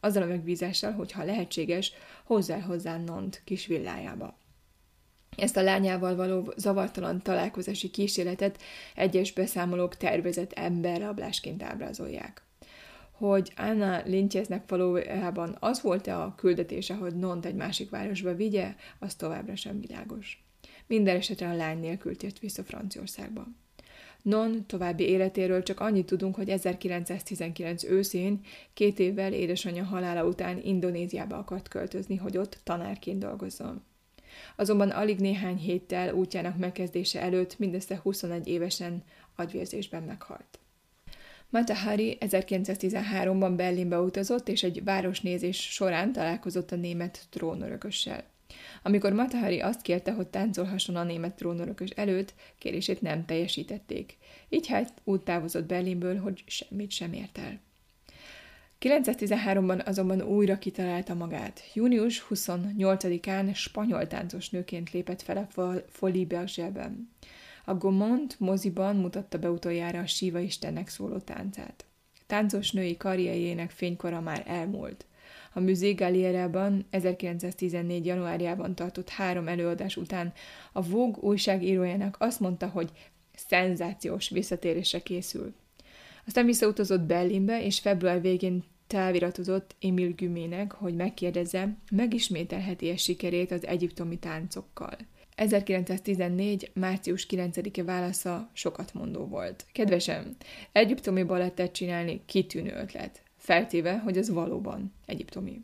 Speaker 1: azzal a megbízással, hogy ha lehetséges, hozzá Nont kis villájába. Ezt a lányával való zavartalan találkozási kísérletet egyes beszámolók tervezett emberrablásként ábrázolják. Hogy Anna Lintjesnek valójában az volt-e a küldetése, hogy Nont egy másik városba vigye, az továbbra sem világos. Minden esetre a lány nélkül tért vissza Franciaországba. Non további életéről csak annyit tudunk, hogy 1919 őszén, 2 évvel édesanyja halála után Indonéziába akart költözni, hogy ott tanárként dolgozzon. Azonban alig néhány héttel útjának megkezdése előtt mindössze 21 évesen agyvérzésben meghalt. Mata Hari 1913-ban Berlinbe utazott, és egy városnézés során találkozott a német trónörökössel. Amikor Mata Hari azt kérte, hogy táncolhasson a német trónörökös előtt, kérését nem teljesítették. Így hát úgy távozott Berlinből, hogy semmit sem ért el. 913-ban azonban újra kitalálta magát. Június 28-án spanyol táncosnőként lépett fel a Folie Bergère-ben. A Gaumont moziban mutatta be utoljára a Siva istennek szóló táncát. Táncosnői karrierjének fénykora már elmúlt. A Musée Galliera-ban 1914. januárjában tartott 3 előadás után a Vogue újságírójának azt mondta, hogy szenzációs visszatérésre készül. Aztán visszautazott Berlinbe, és február végén táviratozott Émile Gumének, hogy megkérdezze, megismételheti-e sikerét az egyiptomi táncokkal. 1914. március 9-e válasza sokat mondó volt. Kedvesem, egyiptomi balettet csinálni kitűnő ötlet, feltéve, hogy az valóban egyiptomi.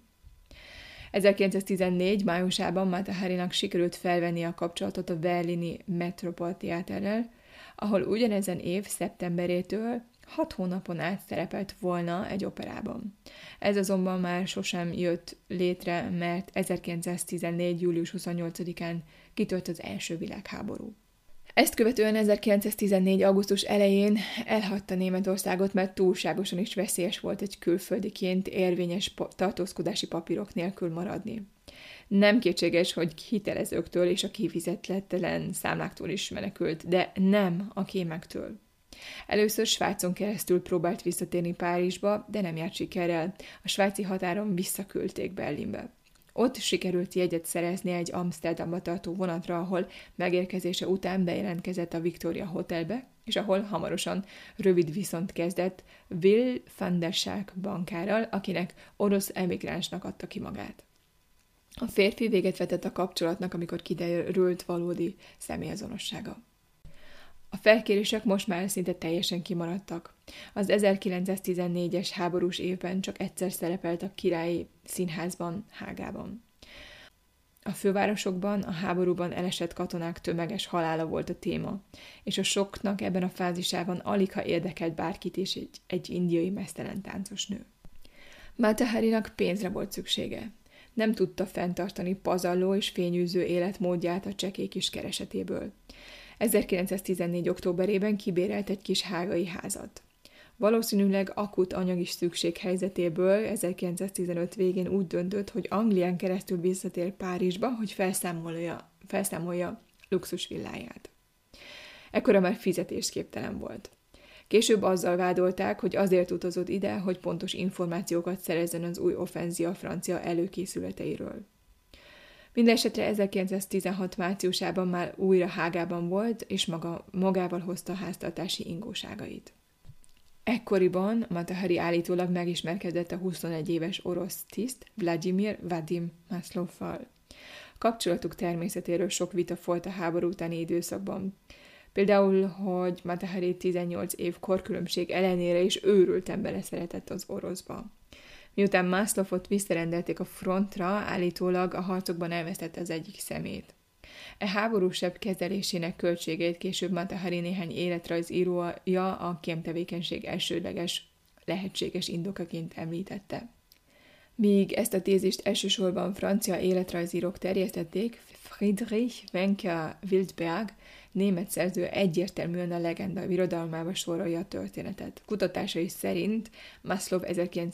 Speaker 1: 1914. májusában Mata Harinak sikerült felvenni a kapcsolatot a berlini Metropoltheaterrel, ahol ugyanezen év szeptemberétől 6 hónapon át szerepelt volna egy operában. Ez azonban már sosem jött létre, mert 1914. július 28-án kitört az első világháború. Ezt követően 1914. augusztus elején elhagyta Németországot, mert túlságosan is veszélyes volt egy külföldiként érvényes tartózkodási papírok nélkül maradni. Nem kétséges, hogy hitelezőktől és a kifizetetlen számláktól is menekült, de nem a kémektől. Először Svájcon keresztül próbált visszatérni Párizsba, de nem járt sikerrel. A svájci határon visszaküldték Berlinbe. Ott sikerült jegyet szerezni egy Amsterdamba tartó vonatra, ahol megérkezése után bejelentkezett a Victoria Hotelbe, és ahol hamarosan rövid viszont kezdett Will van der Schaak bankárral, akinek orosz emigránsnak adta ki magát. A férfi véget vetett a kapcsolatnak, amikor kiderült valódi személyazonossága. A felkérések most már szinte teljesen kimaradtak. Az 1914-es háborús évben csak egyszer szerepelt a Királyi Színházban, Hágában. A fővárosokban a háborúban elesett katonák tömeges halála volt a téma, és a sokknak ebben a fázisában aligha érdekelt bárkit is egy indiai meztelen táncosnő. Mata Harinak pénzre volt szüksége. Nem tudta fenntartani pazarló és fényűző életmódját a csekély kis keresetéből. 1914. októberében kibérelt egy kis hágai házat. Valószínűleg akut anyagi szükség helyzetéből 1915 végén úgy döntött, hogy Anglián keresztül visszatér Párizsba, hogy felszámolja luxus villáját. Ekkora már fizetésképtelen volt. Később azzal vádolták, hogy azért utazott ide, hogy pontos információkat szerezzen az új offenzia francia előkészületeiről. Mindenesetre 1916 márciusában már újra Hágában volt, és magával hozta a háztartási ingóságait. Ekkoriban Mata Hari állítólag megismerkedett a 21 éves orosz tiszt Vladimir Vadim Maslovval. Kapcsolatuk természetéről sok vita folyt a háború utáni időszakban. Például, hogy Mata Hari 18 év korkülönbség ellenére is őrülten beleszeretett az oroszba. Miután Maslovot visszarendelték a frontra, állítólag a harcokban elvesztette az egyik szemét. E háborúsebb kezelésének költségeit később Mata Hari néhány életrajzírója a kémtevékenység elsődleges lehetséges indokaként említette. Míg ezt a tézist elsősorban francia életrajzírók terjesztették, Friedrich Wencker Wildberg, német szerző egyértelműen a legenda birodalmába sorolja a történetet. Kutatásai szerint Maslov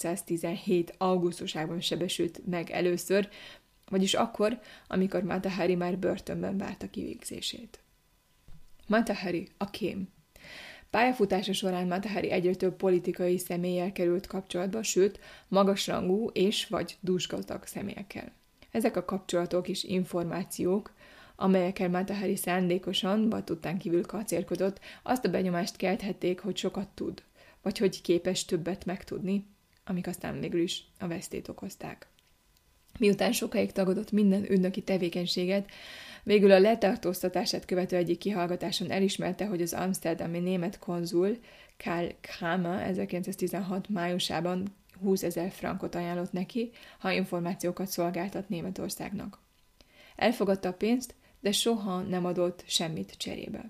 Speaker 1: 1917. augusztusában sebesült meg először, vagyis akkor, amikor Mata Hari már börtönben várta kivégzését. Mata Hari, a kém. Pályafutása során Mata Hari egyre több politikai személlyel került kapcsolatba, sőt, magasrangú és vagy dúsgazdag személyekkel. Ezek a kapcsolatok és információk, amelyekkel Mata Hari szándékosan, vagy tudtán kívül kacérkodott, azt a benyomást kelthették, hogy sokat tud, vagy hogy képes többet megtudni, amik aztán végül is a vesztét okozták. Miután sokáig tagadott minden ügynöki tevékenységet, végül a letartóztatását követő egyik kihallgatáson elismerte, hogy az amszterdami német konzul Karl Kramer 1916 májusában 20 000 frankot ajánlott neki, ha információkat szolgáltat Németországnak. Elfogadta a pénzt, de soha nem adott semmit cserébe.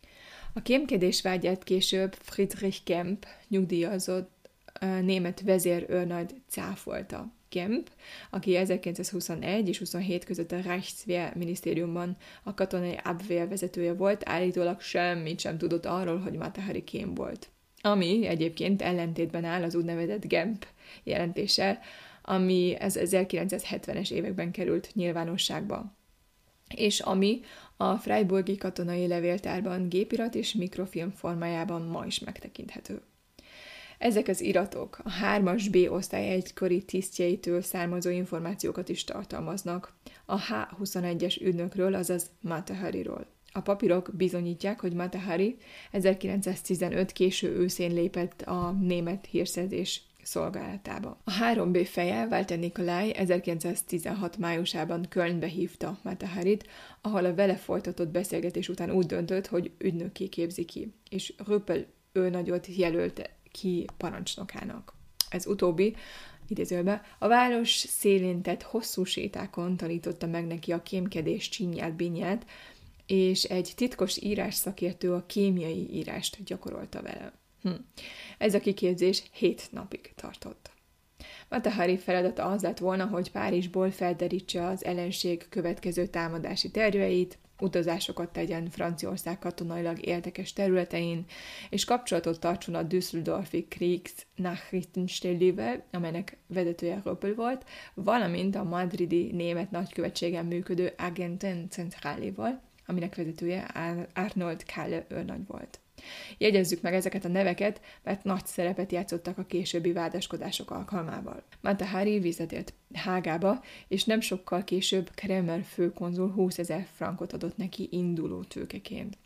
Speaker 1: A kémkedés vágyát később Friedrich Kemp nyugdíjazott német vezérőrnagy cáfolta. Kemp, aki 1921 és 27 között a Reichswehr minisztériumban a katonai Abwehr vezetője volt, állítólag semmit sem tudott arról, hogy Mata Hari kém volt. Ami egyébként ellentétben áll az úgynevezett Gemp jelentéssel, ami az 1970-es években került nyilvánosságba, és ami a Freiburgi katonai levéltárban gépirat és mikrofilm formájában ma is megtekinthető. Ezek az iratok a 3-as B osztály egykori tisztjeitől származó információkat is tartalmaznak a H-21-es ügynökről, azaz Mata Hariról. A papírok bizonyítják, hogy Mata Hari 1915 késő őszén lépett a német hírszerzés szolgálatába. A 3B feje, Walter Nikolai 1916 májusában Kölnbe hívta Mata Harit, ahol a vele folytatott beszélgetés után úgy döntött, hogy ügynökké képzi ki, és Röppel őrnagyot jelölte ki parancsnokának. Ez utóbbi, idézőben, a város szélén tett hosszú sétákon tanította meg neki a kémkedés csinyát, binyát, és egy titkos írásszakértő a kémiai írást gyakorolta vele. Ez a kiképzés 7 napig tartott. Mata Hari feladata az lett volna, hogy Párizsból felderítse az ellenség következő támadási terveit, utazásokat tegyen Franciaország katonailag érdekes területein, és kapcsolatot tartson a Düsseldorfi Kriegsnachrichtenstellével, amelynek vezetője Röppel volt, valamint a madridi német nagykövetségen működő Agentenzentraléval, aminek vezetője Arnold Kalle őrnagy volt. Jegyezzük meg ezeket a neveket, mert nagy szerepet játszottak a későbbi vádaskodások alkalmával. Mata Hari visszatért Hágába, és nem sokkal később Kremer főkonzul 20 000 frankot adott neki induló tőkeként.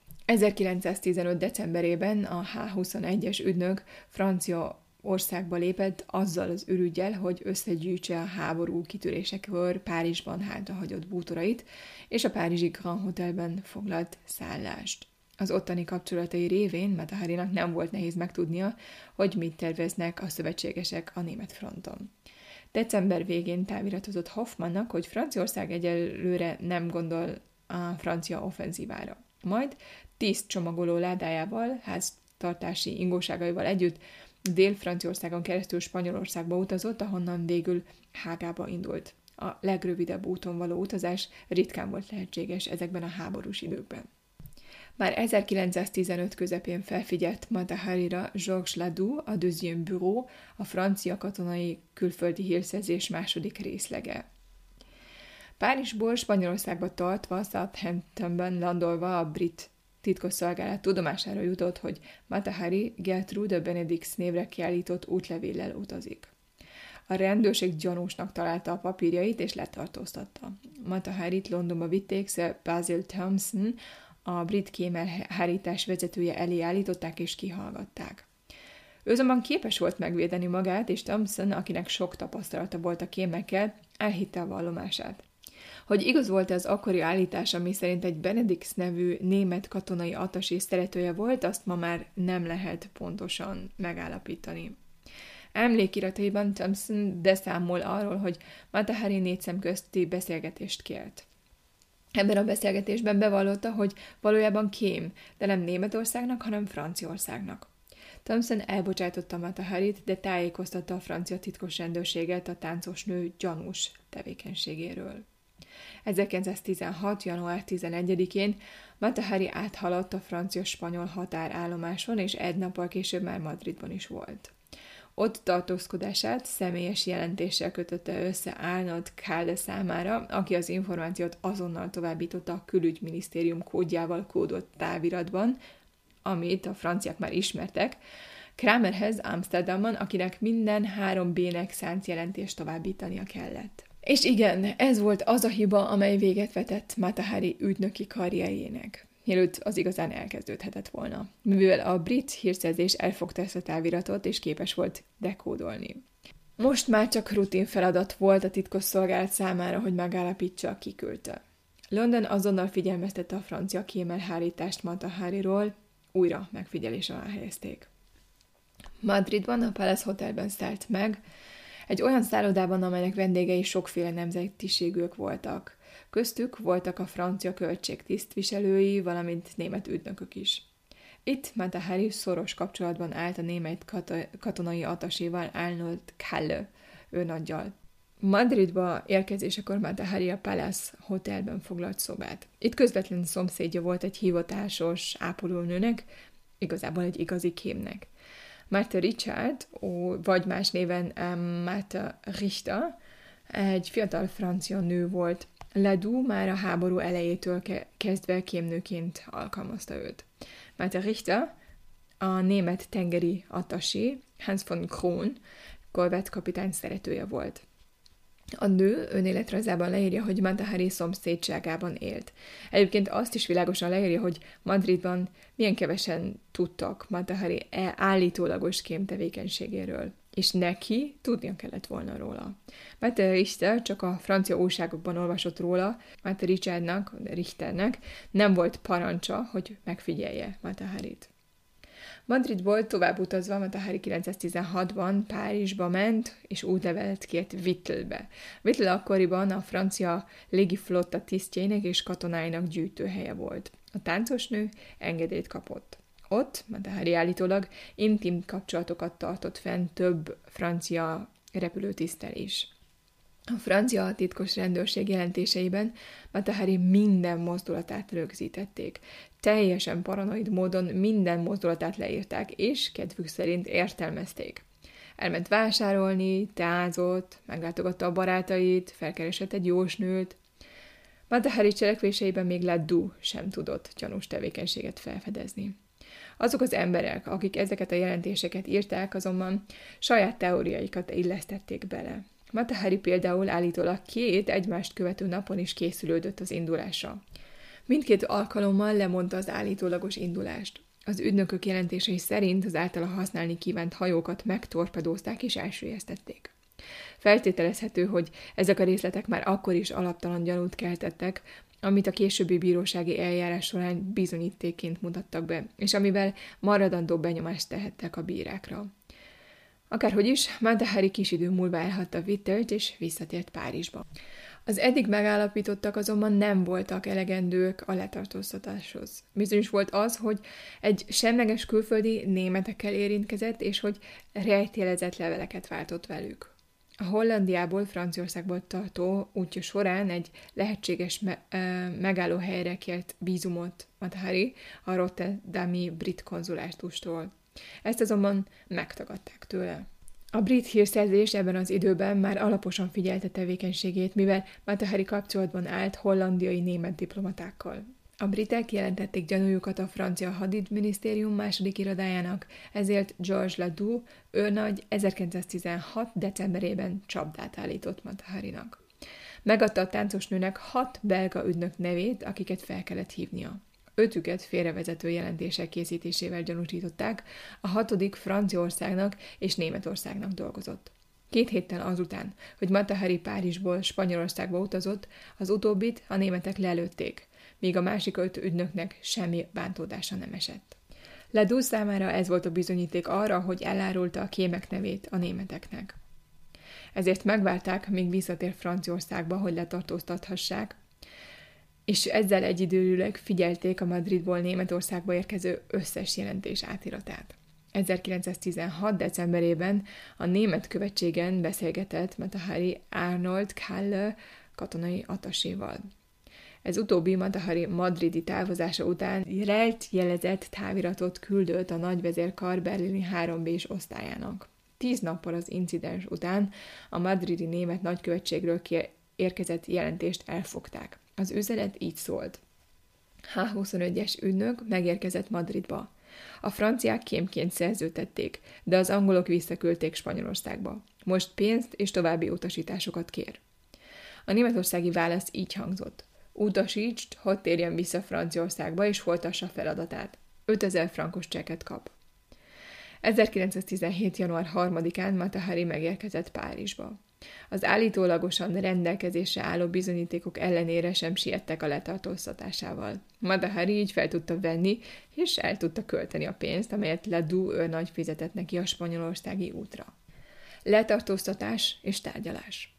Speaker 1: 1915. decemberében a H-21-es ügynök Franciaországba lépett azzal az ürüggyel, hogy összegyűjtse a háború kitörésekor Párizsban hátrahagyott bútorait, és a párizsi Grand Hotelben foglalt szállást. Az ottani kapcsolatai révén Mata Harinak nem volt nehéz megtudnia, hogy mit terveznek a szövetségesek a német fronton. December végén táviratozott Hoffmannnak, hogy Franciaország egyelőre nem gondol a francia offenzívára. Majd 10 csomagoló ládájával, háztartási ingóságaival együtt Dél-Franciaországon keresztül Spanyolországba utazott, ahonnan végül Hágába indult. A legrövidebb úton való utazás ritkán volt lehetséges ezekben a háborús időkben. Már 1915 közepén felfigyelt Mata Harira Georges Ladoux, a Deuxième Bureau, a francia katonai külföldi hírszerzés második részlege. Párizsból Spanyolországba tartva, Southamptonben landolva a brit titkosszolgálat tudomására jutott, hogy Mata Hari Gertrude Benedix névre kiállított útlevéllel utazik. A rendőrség gyanúsnak találta a papírjait és letartóztatta. Mata Harit Londonba vitték, Sir Basil Thompson, a brit kémelhárítás vezetője elé állították és kihallgatták. Ő azonban képes volt megvédeni magát, és Thompson, akinek sok tapasztalata volt a kémekkel, elhitte a vallomását. Hogy igaz volt az akkori állítás, ami szerint egy Benedix nevű német katonai attasé szeretője volt, azt ma már nem lehet pontosan megállapítani. Emlékirataiban Thompson beszámol arról, hogy Mata Hari 4 szem közti beszélgetést kért. Ebben a beszélgetésben bevallotta, hogy valójában kém, de nem Németországnak, hanem Franciaországnak. Thompson elbocsájtotta Mata Harit, de tájékoztatta a francia titkos rendőrséget a táncosnő gyanús tevékenységéről. 1916. január 11-én Mata Hari áthaladt a francia-spanyol határállomáson, és egy nappal később már Madridban is volt. Ott tartózkodását személyes jelentéssel kötötte össze Arnold Kalle számára, aki az információt azonnal továbbította a külügyminisztérium kódjával kódolt táviratban, amit a franciák már ismertek, Kramerhez Amsterdamban, akinek minden 3B-nek szánt jelentést továbbítania kellett. És igen, ez volt az a hiba, amely véget vetett Mata Hari ügynöki karrierjének, mielőtt az igazán elkezdődhetett volna, mivel a brit hírszerzés elfogta ezt a táviratot, és képes volt dekódolni. Most már csak rutin feladat volt a titkosszolgálat számára, hogy megállapítsa, ki küldte. London azonnal figyelmeztette a francia kémelhárítást Mata Hariról, újra megfigyelés alá helyezték. Madridban a Palace Hotelben szállt meg, egy olyan szállodában, amelynek vendégei sokféle nemzetiségűek voltak. Köztük voltak a francia költség tisztviselői, valamint német ügynökök is. Itt Mata Hari szoros kapcsolatban állt a német katonai ataséval, Arnold Kalle őnaggyal. Madridba érkezésekor Mata Hari a Palace Hotelben foglalt szobát. Itt közvetlen szomszédja volt egy hivatásos ápolónőnek, igazából egy igazi kémnek. Martha Richard, vagy más néven Martha Richter, egy fiatal francia nő volt. Ledoux már a háború elejétől kezdve kémnőként alkalmazta őt. Martha Richter, a német tengeri attasé, Hans von Kroon, korvettkapitány szeretője volt. A nő önéletrajzában leírja, hogy Mata Hari szomszédságában élt. Egyébként azt is világosan leírja, hogy Madridban milyen kevesen tudtak Mata Hari állítólagos kém tevékenységéről, és neki tudnia kellett volna róla. Martha Richter csak a francia újságokban olvasott róla, Martha Richternek nem volt parancsa, hogy megfigyelje Mata Harit. Madridból tovább utazva Mata Hari 916-ban Párizsba ment, és útlevelet kért Vittelbe. Vittel akkoriban a francia légiflotta tisztjeinek és katonáinak gyűjtőhelye volt. A táncosnő engedélyt kapott. Ott Mata Hari állítólag intim kapcsolatokat tartott fenn több francia repülőtiszttel is. A francia titkos rendőrség jelentéseiben Mata Hari minden mozdulatát rögzítették. Teljesen paranoid módon minden mozdulatát leírták, és kedvük szerint értelmezték. Elment vásárolni, teázott, meglátogatta a barátait, felkeresett egy jósnőt. Mata Hari cselekvéseiben még Ledoux sem tudott gyanús tevékenységet felfedezni. Azok az emberek, akik ezeket a jelentéseket írták, azonban saját teóriáikat illesztették bele. Mata Hari például állítólag 2 egymást követő napon is készülődött az indulásra. Mindkét alkalommal lemondta az állítólagos indulást. Az ügynökök jelentései szerint az általa használni kívánt hajókat megtorpedózták és elsüllyesztették. Feltételezhető, hogy ezek a részletek már akkor is alaptalan gyanút keltettek, amit a későbbi bírósági eljárás során bizonyítékként mutattak be, és amivel maradandó benyomást tehettek a bírákra. Akárhogy is, Mata Hari kis idő múlva elhagyta Vittelt és visszatért Párizsba. Az eddig megállapítottak azonban nem voltak elegendők a letartóztatáshoz. Bizonyos volt az, hogy egy semleges külföldi németekkel érintkezett, és hogy rejtélezett leveleket váltott velük. A Hollandiából Franciaországból tartó útja során egy lehetséges megállóhelyre kért vízumot Mata Hari a rotterdami brit konzulátustól. Ezt azonban megtagadták tőle. A brit hírszerzés ebben az időben már alaposan figyelte tevékenységét, mivel Mata Hari kapcsolatban állt hollandiai német diplomatákkal. A britek jelentették gyanújukat a francia hadügyminisztérium második irodájának, ezért Georges Ledoux őrnagy 1916. decemberében csapdát állított Mata Harinak. Megadta a táncosnőnek 6 belga ügynök nevét, akiket fel kellett hívnia. 5-üket félrevezető jelentések készítésével gyanúsították, a 6. Franciaországnak és Németországnak dolgozott. 2 héttel azután, hogy Mata Hari Párizsból Spanyolországba utazott, az utóbbit a németek lelőtték, míg a másik 5 ügynöknek semmi bántódása nem esett. Ledoux számára ez volt a bizonyíték arra, hogy elárulta a kémek nevét a németeknek. Ezért megvárták, míg visszatér Franciaországba, hogy letartóztathassák, és ezzel egyidőleg figyelték a Madridból Németországba érkező összes jelentés átiratát. 1916. decemberében a német követségen beszélgetett Mata Hari Arnold Kalle katonai ataséval. Ez utóbbi Mata Hari madridi távozása után jelezett táviratot küldött a nagyvezérkar berlini 3B-s osztályának. 10 nappal az incidens után a madridi német nagykövetségről érkezett jelentést elfogták. Az üzenet így szólt. H-25-es ügynök megérkezett Madridba. A franciák kémként szerződtették, de az angolok visszaküldték Spanyolországba. Most pénzt és további utasításokat kér. A németországi válasz így hangzott. Utasítsd, hadd térjen vissza Franciaországba és folytassa feladatát. 5000 frankos csekket kap. 1917. január 3-án Mata Hari megérkezett Párizsba. Az állítólagosan rendelkezésre álló bizonyítékok ellenére sem siettek a letartóztatásával. Mata Hari így fel tudta venni, és el tudta költeni a pénzt, amelyet Ledoux őrnagy fizetett neki a spanyolországi útra. Letartóztatás és tárgyalás.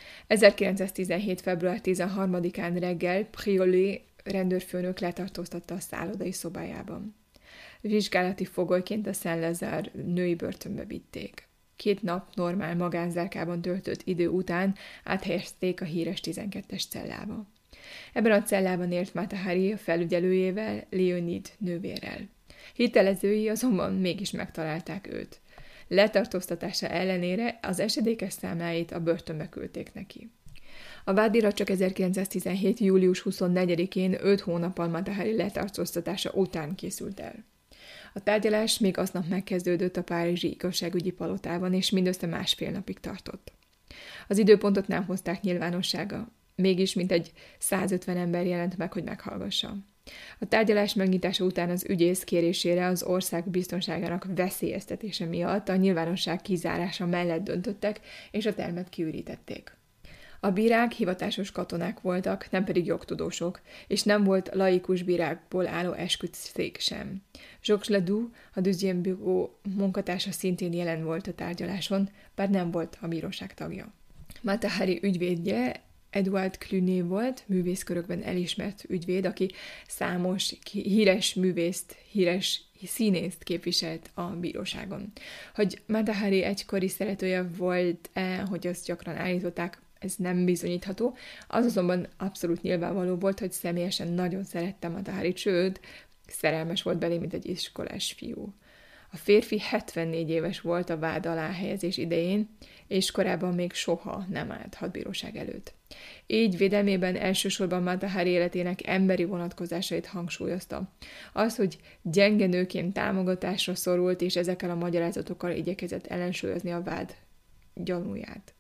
Speaker 1: 1917. február 13-án reggel Priolé rendőrfőnök letartóztatta a szállodai szobájában. Vizsgálati fogolyként a Saint-Lazare női börtönbe vitték. 2 nap normál magánzárkában töltött idő után áthelyezték a híres 12-es cellába. Ebben a cellában élt Mata Hari a felügyelőjével, Leonid nővérrel. Hitelezői azonban mégis megtalálták őt. Letartóztatása ellenére az esedékes számláit a börtönbe küldték neki. A vádirat csak 1917. július 24-én 5 hónappal Mata Hari letartóztatása után készült el. A tárgyalás még aznap megkezdődött a párizsi igazságügyi palotában, és mindössze 1,5 napig tartott. Az időpontot nem hozták nyilvánossága, mégis mintegy 150 ember jelent meg, hogy meghallgassa. A tárgyalás megnyitása után az ügyész kérésére az ország biztonságának veszélyeztetése miatt a nyilvánosság kizárása mellett döntöttek, és a termet kiürítették. A bírák hivatásos katonák voltak, nem pedig jogtudósok, és nem volt laikus bírákból álló esküdtszék sem. Jacques Ledoux, a Deuxième Bureau munkatársa szintén jelen volt a tárgyaláson, bár nem volt a bíróság tagja. Mata Hari ügyvédje Edouard Cluny volt, művészkörökben elismert ügyvéd, aki számos híres művészt, híres színészt képviselt a bíróságon. Hogy Mata Hari egykori szeretője volt-e, hogy azt gyakran állították, ez nem bizonyítható, az azonban abszolút nyilvánvaló volt, hogy személyesen nagyon szerette Mata Harit, sőt, szerelmes volt belé, mint egy iskolás fiú. A férfi 74 éves volt a vád alá helyezés idején, és korábban még soha nem állt hadbíróság előtt. Így védelmében elsősorban Mata Hari életének emberi vonatkozásait hangsúlyozta. Az, hogy gyenge nőként támogatásra szorult, és ezekkel a magyarázatokkal igyekezett ellensúlyozni a vád gyanúját.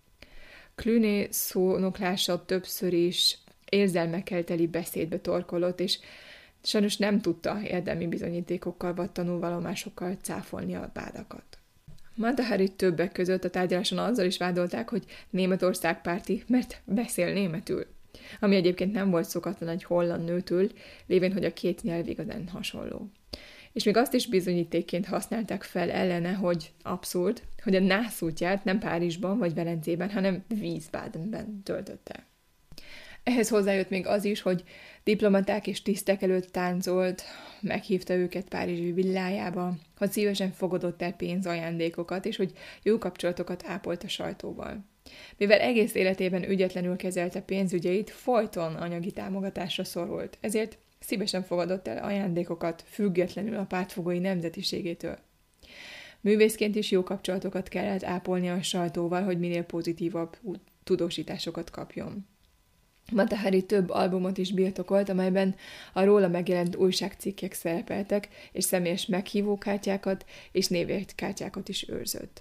Speaker 1: Cluny szónoklása többször is érzelmekkel teli beszédbe torkolott, és sajnos nem tudta érdemi bizonyítékokkal vagy tanúvallomásokkal cáfolni a vádakat. Mata Harit többek között a tárgyaláson azzal is vádolták, hogy Németország párti, mert beszél németül, ami egyébként nem volt szokatlan egy holland nőtől, lévén, hogy a 2 nyelv igazán hasonló. És még azt is bizonyítékként használták fel ellene, hogy abszurd, hogy a nászútját nem Párizsban vagy Velencében, hanem Wiesbadenben töltötte. Ehhez hozzájött még az is, hogy diplomaták és tisztek előtt táncolt, meghívta őket párizsi villájába, hogy szívesen fogadott el pénzajándékokat, és hogy jó kapcsolatokat ápolt a sajtóval. Mivel egész életében ügyetlenül kezelte pénzügyeit, folyton anyagi támogatásra szorult, ezért szívesen fogadott el ajándékokat, függetlenül a pártfogói nemzetiségétől. Művészként is jó kapcsolatokat kellett ápolni a sajtóval, hogy minél pozitívabb tudósításokat kapjon. Mata Hari több albumot is birtokolt, amelyben a róla megjelent újságcikkek szerepeltek, és személyes meghívókártyákat és névjegykártyákat is őrzött.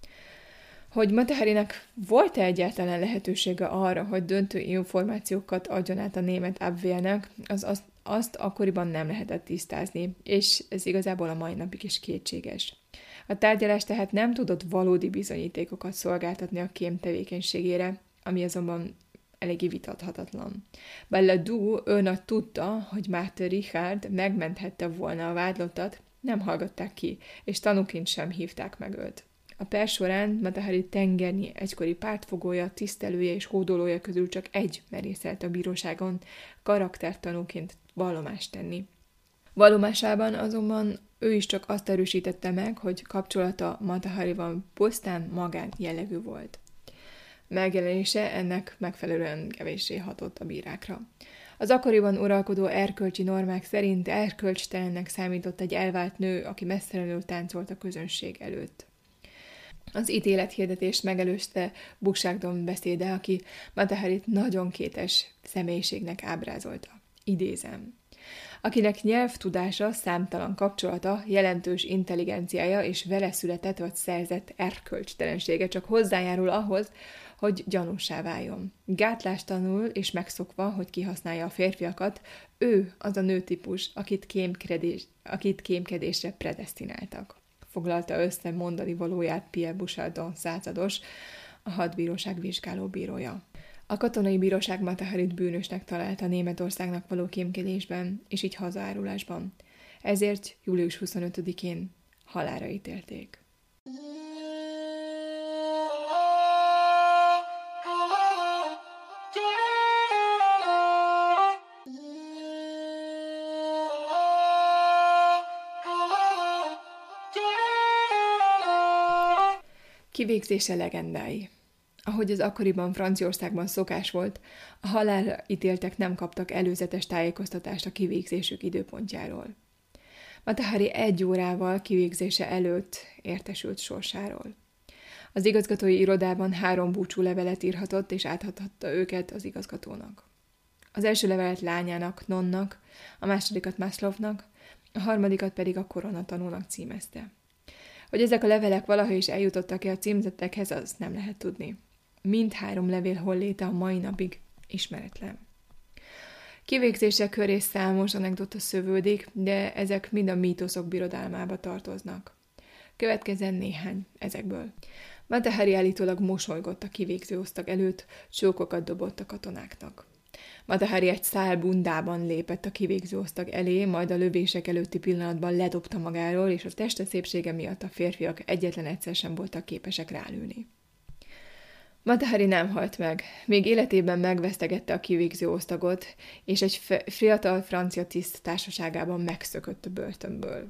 Speaker 1: Hogy Mata Harinek volt-e egyáltalán lehetősége arra, hogy döntő információkat adjon át a német Abwehrnek, azt akkoriban nem lehetett tisztázni, és ez igazából a mai napig is kétséges. A tárgyalás tehát nem tudott valódi bizonyítékokat szolgáltatni a kém tevékenységére, ami azonban eléggé vitathatatlan. Bár Ledoux őrnagy tudta, hogy Marthe Richard megmenthette volna a vádlottat, nem hallgatták ki, és tanúként sem hívták meg őt. A per során Mata Hari tengernyi egykori pártfogója, tisztelője és hódolója közül csak egy merészelt a bíróságon karaktertanúként vallomást tenni. Vallomásában azonban ő is csak azt erősítette meg, hogy kapcsolata Mata Harival pusztán magán jellegű volt. Megjelenése ennek megfelelően kevéssé hatott a bírákra. Az akkoriban uralkodó erkölcsi normák szerint erkölcstelennek számított egy elvált nő, aki messzelenül táncolt a közönség előtt. Az ítélethirdetést megelőzte Bugságdon beszéde, aki Mata Harit nagyon kétes személyiségnek ábrázolta. Idézem. akinek nyelvtudása, számtalan kapcsolata, jelentős intelligenciája és vele született vagy szerzett erkölcstelensége csak hozzájárul ahhoz, hogy gyanússá váljon. Gátlástalanul és megszokva, hogy kihasználja a férfiakat, ő az a nőtípus, akit kémkedésre predesztináltak. Foglalta össze mondani valóját Pierre Bouchardon százados, a hadbíróság vizsgálóbírója. A katonai bíróság Mata Harit bűnösnek találta Németországnak való kémkedésben, és így hazaárulásban. Ezért július 25-én halálra ítélték. Kivégzése legendái. Ahogy az akkoriban Franciaországban szokás volt, a halálra ítéltek nem kaptak előzetes tájékoztatást a kivégzésük időpontjáról. Mata Hari 1 órával kivégzése előtt értesült sorsáról. Az igazgatói irodában 3 búcsúlevelet írhatott, és átadhatta őket az igazgatónak. Az első levelet lányának, Nonnak, a másodikat Maslovnak, a harmadikat pedig a koronatanúnak címezte. Hogy ezek a levelek valaha is eljutottak-e a címzettekhez, az nem lehet tudni. Mindhárom levél holléte a mai napig ismeretlen. Kivégzése köré számos anekdota szövődik, de ezek mind a mítoszok birodalmába tartoznak. Következzen néhány ezekből. Mata Hari állítólag mosolygott a kivégző osztag előtt, csókokat dobott a katonáknak. Mata Hari egy szál bundában lépett a kivégző osztag elé, majd a lövések előtti pillanatban ledobta magáról, és a teste szépsége miatt a férfiak egyetlen egyszer sem voltak képesek rálőni. Mata Hari nem halt meg, még életében megvesztegette a kivégző osztagot, és egy fiatal francia tiszt társaságában megszökött a börtönből.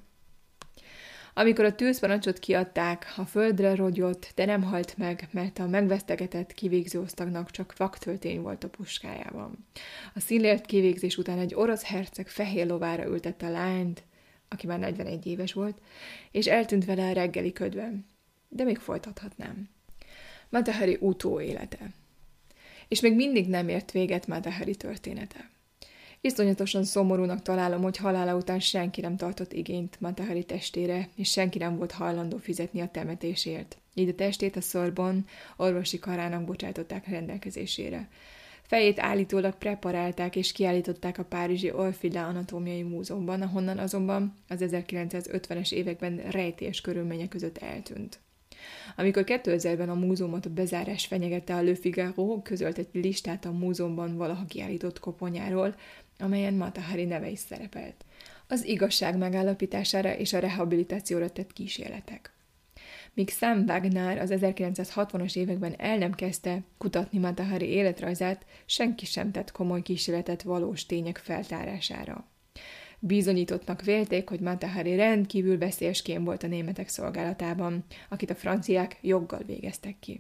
Speaker 1: Amikor a tűzparancsot kiadták, a földre rogyott, de nem halt meg, mert a megvesztegetett kivégző osztagnak csak vaktöltény volt a puskájában. A színlelt kivégzés után egy orosz herceg fehér lovára ültette a lányt, aki már 41 éves volt, és eltűnt vele a reggeli ködben. De még folytathatnám. Mata Hari utóélete. És még mindig nem ért véget Mata Hari története. Iszonyatosan szomorúnak találom, hogy halála után senki nem tartott igényt Mata Hari testére, és senki nem volt hajlandó fizetni a temetésért. Így a testét a Sorbonne orvosi karának bocsátották rendelkezésére. Fejét állítólag preparálták és kiállították a párizsi Orfila Anatómiai Múzeumban, ahonnan azonban az 1950-es években rejtélyes körülmények között eltűnt. Amikor 2000-ben a múzeumot a bezárás fenyegette, a Le Figaro közölt egy listát a múzeumban valaha kiállított koponyáról, amelyen Mata Hari neve is szerepelt. Az igazság megállapítására és a rehabilitációra tett kísérletek. Míg Sam Wagner az 1960-as években el nem kezdte kutatni Mata Hari életrajzát, senki sem tett komoly kísérletet valós tények feltárására. Bizonyítottnak vélték, hogy Mata Hari rendkívül veszélyes kém volt a németek szolgálatában, akit a franciák joggal végeztek ki.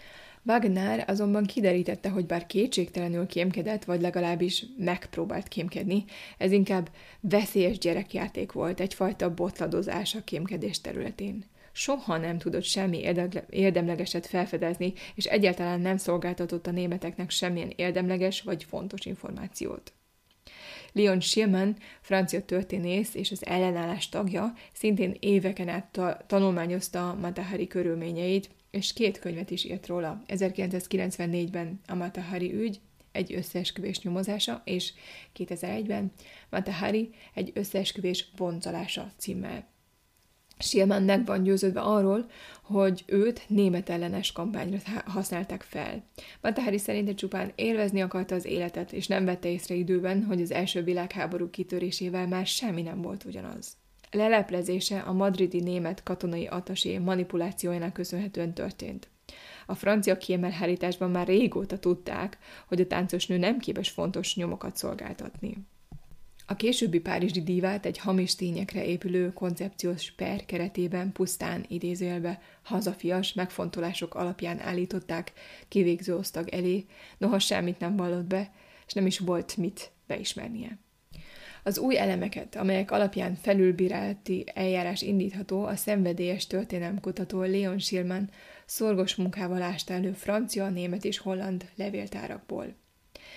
Speaker 1: Wagner azonban kiderítette, hogy bár kétségtelenül kémkedett, vagy legalábbis megpróbált kémkedni, ez inkább veszélyes gyerekjáték volt, egyfajta botladozás a kémkedés területén. Soha nem tudott semmi érdemlegeset felfedezni, és egyáltalán nem szolgáltatott a németeknek semmilyen érdemleges vagy fontos információt. Leon Schirman, francia történész és az ellenállás tagja, szintén éveken át tanulmányozta Mata Hari körülményeit, és 2 könyvet is írt róla. 1994-ben a Mata Hari ügy, egy összeesküvés nyomozása, és 2001-ben Mata Hari, egy összeesküvés boncolása címmel. Schirman meg van győződve arról, hogy őt német ellenes kampányra használták fel. Mata Hari szerinte csupán élvezni akarta az életet, és nem vette észre időben, hogy az első világháború kitörésével már semmi nem volt ugyanaz. Leleplezése a madridi német katonai attasé manipulációjának köszönhetően történt. A francia kiemelhárításban már régóta tudták, hogy a táncosnő nem képes fontos nyomokat szolgáltatni. A későbbi párizsi dívát egy hamis tényekre épülő koncepciós per keretében pusztán idézőjelbe hazafias megfontolások alapján állították kivégző osztag elé, noha semmit nem vallott be, és nem is volt mit beismernie. Az új elemeket, amelyek alapján felülbírálati eljárás indítható, a szenvedélyes történelemkutató Leon Schirman szorgos munkával ásta elő francia, német és holland levéltárakból.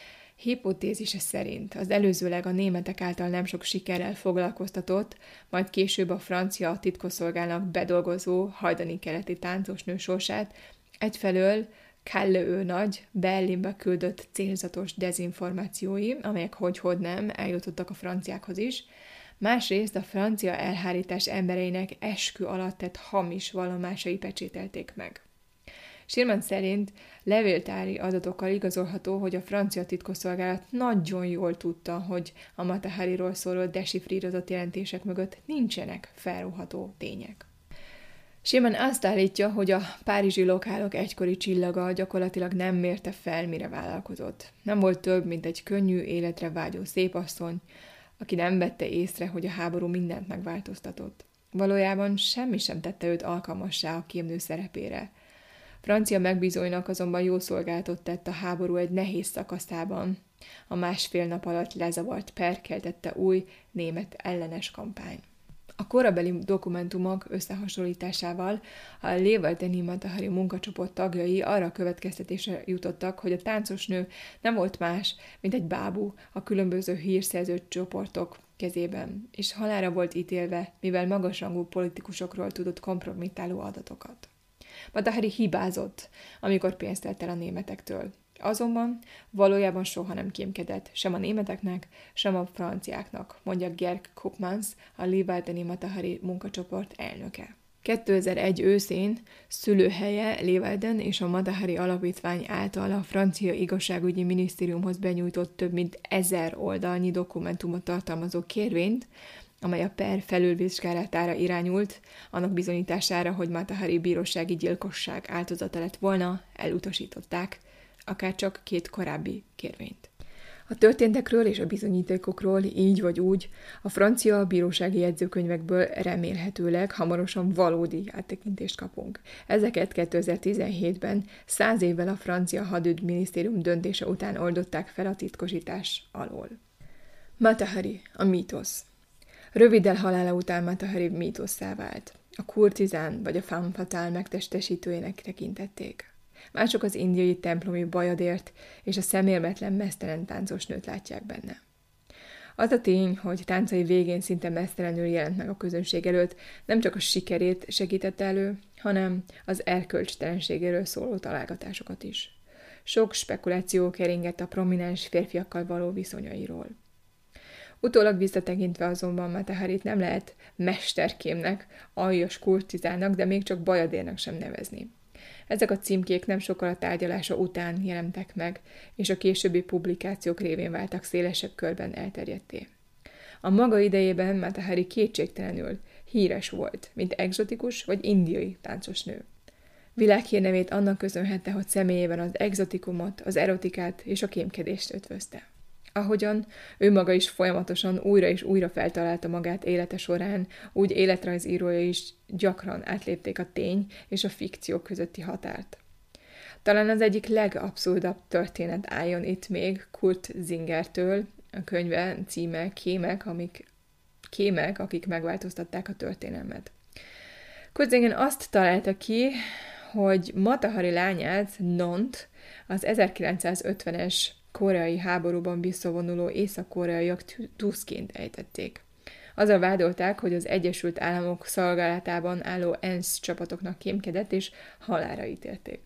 Speaker 1: Hipotézise szerint az előzőleg a németek által nem sok sikerrel foglalkoztatott, majd később a francia titkosszolgálnak bedolgozó hajdani keleti táncosnő sorsát egyfelől Kalle nagy Berlinbe küldött célzatos dezinformációi, amelyek hogy nem eljutottak a franciákhoz is, másrészt a francia elhárítás embereinek eskü alatt tett hamis vallomásai pecsételték meg. Schirman szerint levéltári adatokkal igazolható, hogy a francia titkosszolgálat nagyon jól tudta, hogy a Mata Hariról szóló desifrírozott jelentések mögött nincsenek felróható tények. Schirman azt állítja, hogy a párizsi lokálok egykori csillaga gyakorlatilag nem mérte fel, mire vállalkozott. Nem volt több, mint egy könnyű életre vágyó szépasszony, aki nem vette észre, hogy a háború mindent megváltoztatott. Valójában semmi sem tette őt alkalmassá a kémnő szerepére. Francia megbízóinak azonban jó szolgálatot tett a háború egy nehéz szakaszában. A másfél nap alatt lezavart per keltette új német ellenes kampány. A korabeli dokumentumok összehasonlításával a Lévaldeni Mata Hari munkacsoport tagjai arra a következtetésre jutottak, hogy a táncosnő nem volt más, mint egy bábú a különböző hírszerző csoportok kezében, és halálra volt ítélve, mivel magasrangú politikusokról tudott kompromittáló adatokat. Mata Hari hibázott, amikor pénzt tett el a németektől. Azonban valójában soha nem kémkedett, sem a németeknek, sem a franciáknak, mondja Gerk Koopmans, a Lévaldeni Mata Hari munkacsoport elnöke. 2001 őszén szülőhelye Lévalden és a Mata Hari alapítvány által a francia igazságügyi minisztériumhoz benyújtott több mint 1000 oldalnyi dokumentumot tartalmazó kérvényt, amely a per felülvizsgálatára irányult, annak bizonyítására, hogy Mata Hari bírósági gyilkosság áldozata lett volna, elutasították, akárcsak 2 korábbi kérvényt. A történtekről és a bizonyítékokról így vagy úgy a francia bírósági jegyzőkönyvekből remélhetőleg hamarosan valódi áttekintést kapunk. Ezeket 2017-ben, 100 évvel a francia hadügyminisztérium döntése után oldották fel a titkosítás alól. Mata Hari, a mítosz. Röviddel halála után Mata Hari mítosszá vált. A kurtizán vagy a femme fatale megtestesítőjének tekintették. Mások az indiai templomi bajadért és a szemérmetlen meztelen táncosnőt látják benne. Az a tény, hogy táncai végén szinte meztelenül jelent meg a közönség előtt, nem csak a sikerét segítette elő, hanem az erkölcstelenségéről szóló találgatásokat is. Sok spekuláció keringett a prominens férfiakkal való viszonyairól. Utólag visszatekintve azonban Mata Harit nem lehet mesterkémnek, aljas kurtizának, de még csak bajadérnek sem nevezni. Ezek a címkék nem sokkal a tárgyalása után jelentek meg, és a későbbi publikációk révén váltak szélesebb körben elterjedté. A maga idejében Mata Hari kétségtelenül híres volt, mint egzotikus vagy indiai táncosnő. Világhírnevét annak köszönhette, hogy személyében az egzotikumot, az erotikát és a kémkedést ötvözte. Ahogyan ő maga is folyamatosan újra és újra feltalálta magát élete során, úgy életrajzírója is gyakran átlépték a tény és a fikció közötti határt. Talán az egyik legabszurdabb történet álljon itt még Kurt Zingertől, a könyve címe Kémek, akik megváltoztatták a történelmet. Kurt Zinger azt találta ki, hogy Mata Hari lányát, Nont, az 1950-es koreai háborúban visszavonuló észak-koreaiak tuszként ejtették. Azzal vádolták, hogy az Egyesült Államok szolgálatában álló ENSZ csapatoknak kémkedett, és halálra ítélték.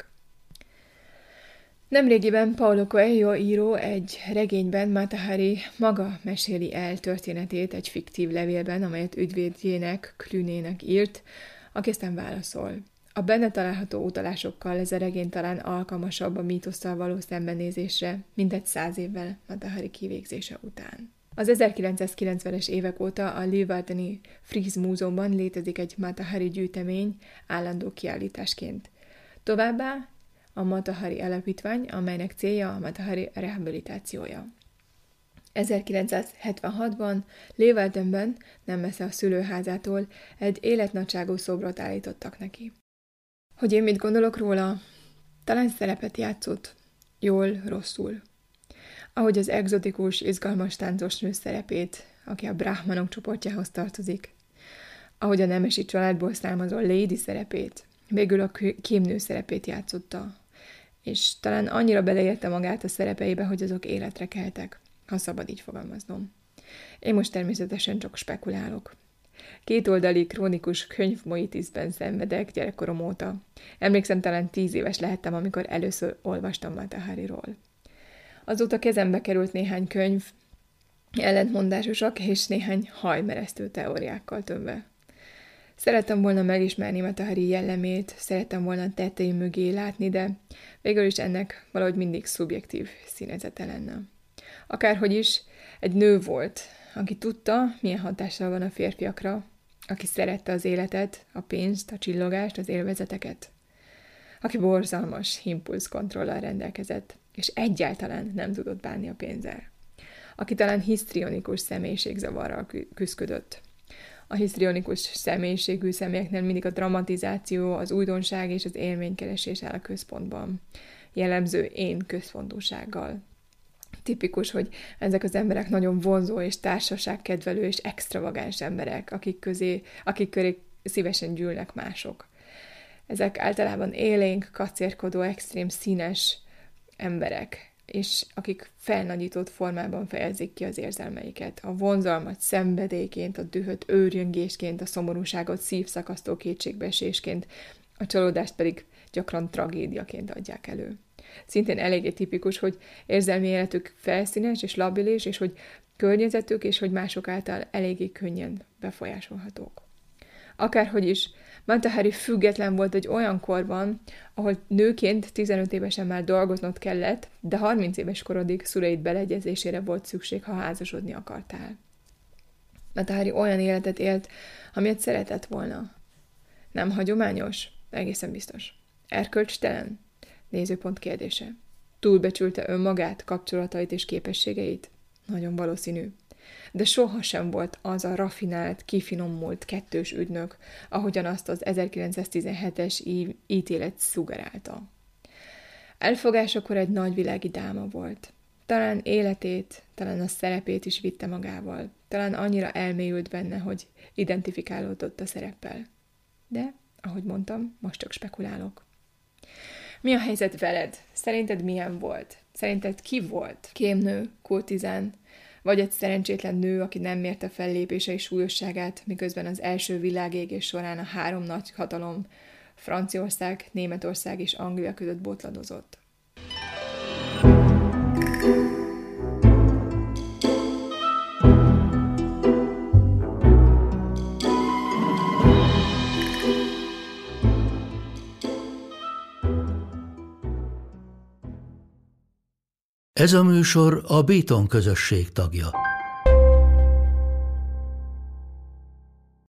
Speaker 1: Nemrégiben Paulo Coelho író egy regényben Mata Hari maga meséli el történetét egy fiktív levélben, amelyet ügyvédjének, Clunének írt, aki aztán válaszol. A benne található utalásokkal ez a regény talán alkalmasabb a mítosszal való szembenézésre, mint egy 100 évvel Mata Hari kivégzése után. Az 1990-es évek óta a Lévaldeni Fries Múzeumban létezik egy Mata Hari gyűjtemény állandó kiállításként. Továbbá a Mata Hari alapítvány, amelynek célja a Mata Hari rehabilitációja. 1976-ban Lévaldenben, nem messze a szülőházától, egy életnagyságú szobrot állítottak neki. Hogy én mit gondolok róla? Talán szerepet játszott. Jól, rosszul. Ahogy az egzotikus, izgalmas táncosnő szerepét, aki a brahmanok csoportjához tartozik. Ahogy a nemesi családból származó lady szerepét, végül a kémnő szerepét játszotta. és talán annyira beleérte magát a szerepeibe, hogy azok életre keltek, ha szabad így fogalmaznom. Én most természetesen csak spekulálok. Kétoldali krónikus könyvmoitízben szenvedek gyerekkorom óta. Emlékszem, talán 10 éves lehettem, amikor először olvastam Mata Hari-ról. Azóta kezembe került néhány könyv, ellentmondásosak és néhány hajmeresztő teóriákkal tömve. Szerettem volna megismerni Mata Hari jellemét, szerettem volna tettei mögé látni, de végül is ennek valahogy mindig szubjektív színezete lenne. Akárhogy is, egy nő volt, aki tudta, milyen hatással van a férfiakra, aki szerette az életet, a pénzt, a csillogást, az élvezeteket, aki borzalmas impulszkontrollal rendelkezett, és egyáltalán nem tudott bánni a pénzzel, aki talán hisztrionikus személyiségzavarral küszködött. A hisztrionikus személyiségű személyeknél mindig a dramatizáció, az újdonság és az élménykeresés áll a központban, jellemző én központúsággal. Tipikus, hogy ezek az emberek nagyon vonzó és társaságkedvelő és extravagáns emberek, akik köré szívesen gyűlnek mások. Ezek általában élénk, kacérkodó, extrém színes emberek, és akik felnagyított formában fejezik ki az érzelmeiket. A vonzalmat szenvedélyként, a dühöt őrjöngésként, a szomorúságot szívszakasztó kétségbeesésként, a csalódást pedig gyakran tragédiaként adják elő. Szintén eléggé tipikus, hogy érzelmi életük felszínes és labilis, és hogy környezetük és hogy mások által eléggé könnyen befolyásolhatók. Akárhogy is, Mata Hari független volt egy olyan korban, ahol nőként 15 évesen már dolgoznod kellett, de 30 éves korodig szüleid beleegyezésére volt szükség, ha házasodni akartál. Mata Hari olyan életet élt, amilyet szeretett volna. Nem hagyományos? Egészen biztos. Erkölcstelen? Nézőpont kérdése. Túlbecsülte önmagát, kapcsolatait és képességeit? Nagyon valószínű. De sohasem volt az a rafinált, kifinomult kettős ügynök, ahogyan azt az 1917-es ítélet szugerálta. Elfogásakor egy nagyvilági dáma volt. Talán életét, talán a szerepét is vitte magával. Talán annyira elmélyült benne, hogy identifikálódott a szereppel. De, ahogy mondtam, most csak spekulálok. Mi a helyzet veled? Szerinted milyen volt? Szerinted ki volt? Kémnő, kurtizán, vagy egy szerencsétlen nő, aki nem mérte fellépései súlyosságát, miközben az első világégés során a 3 nagy hatalom, Franciaország, Németország és Anglia között botladozott.
Speaker 2: Ez a műsor a Béton közösség tagja.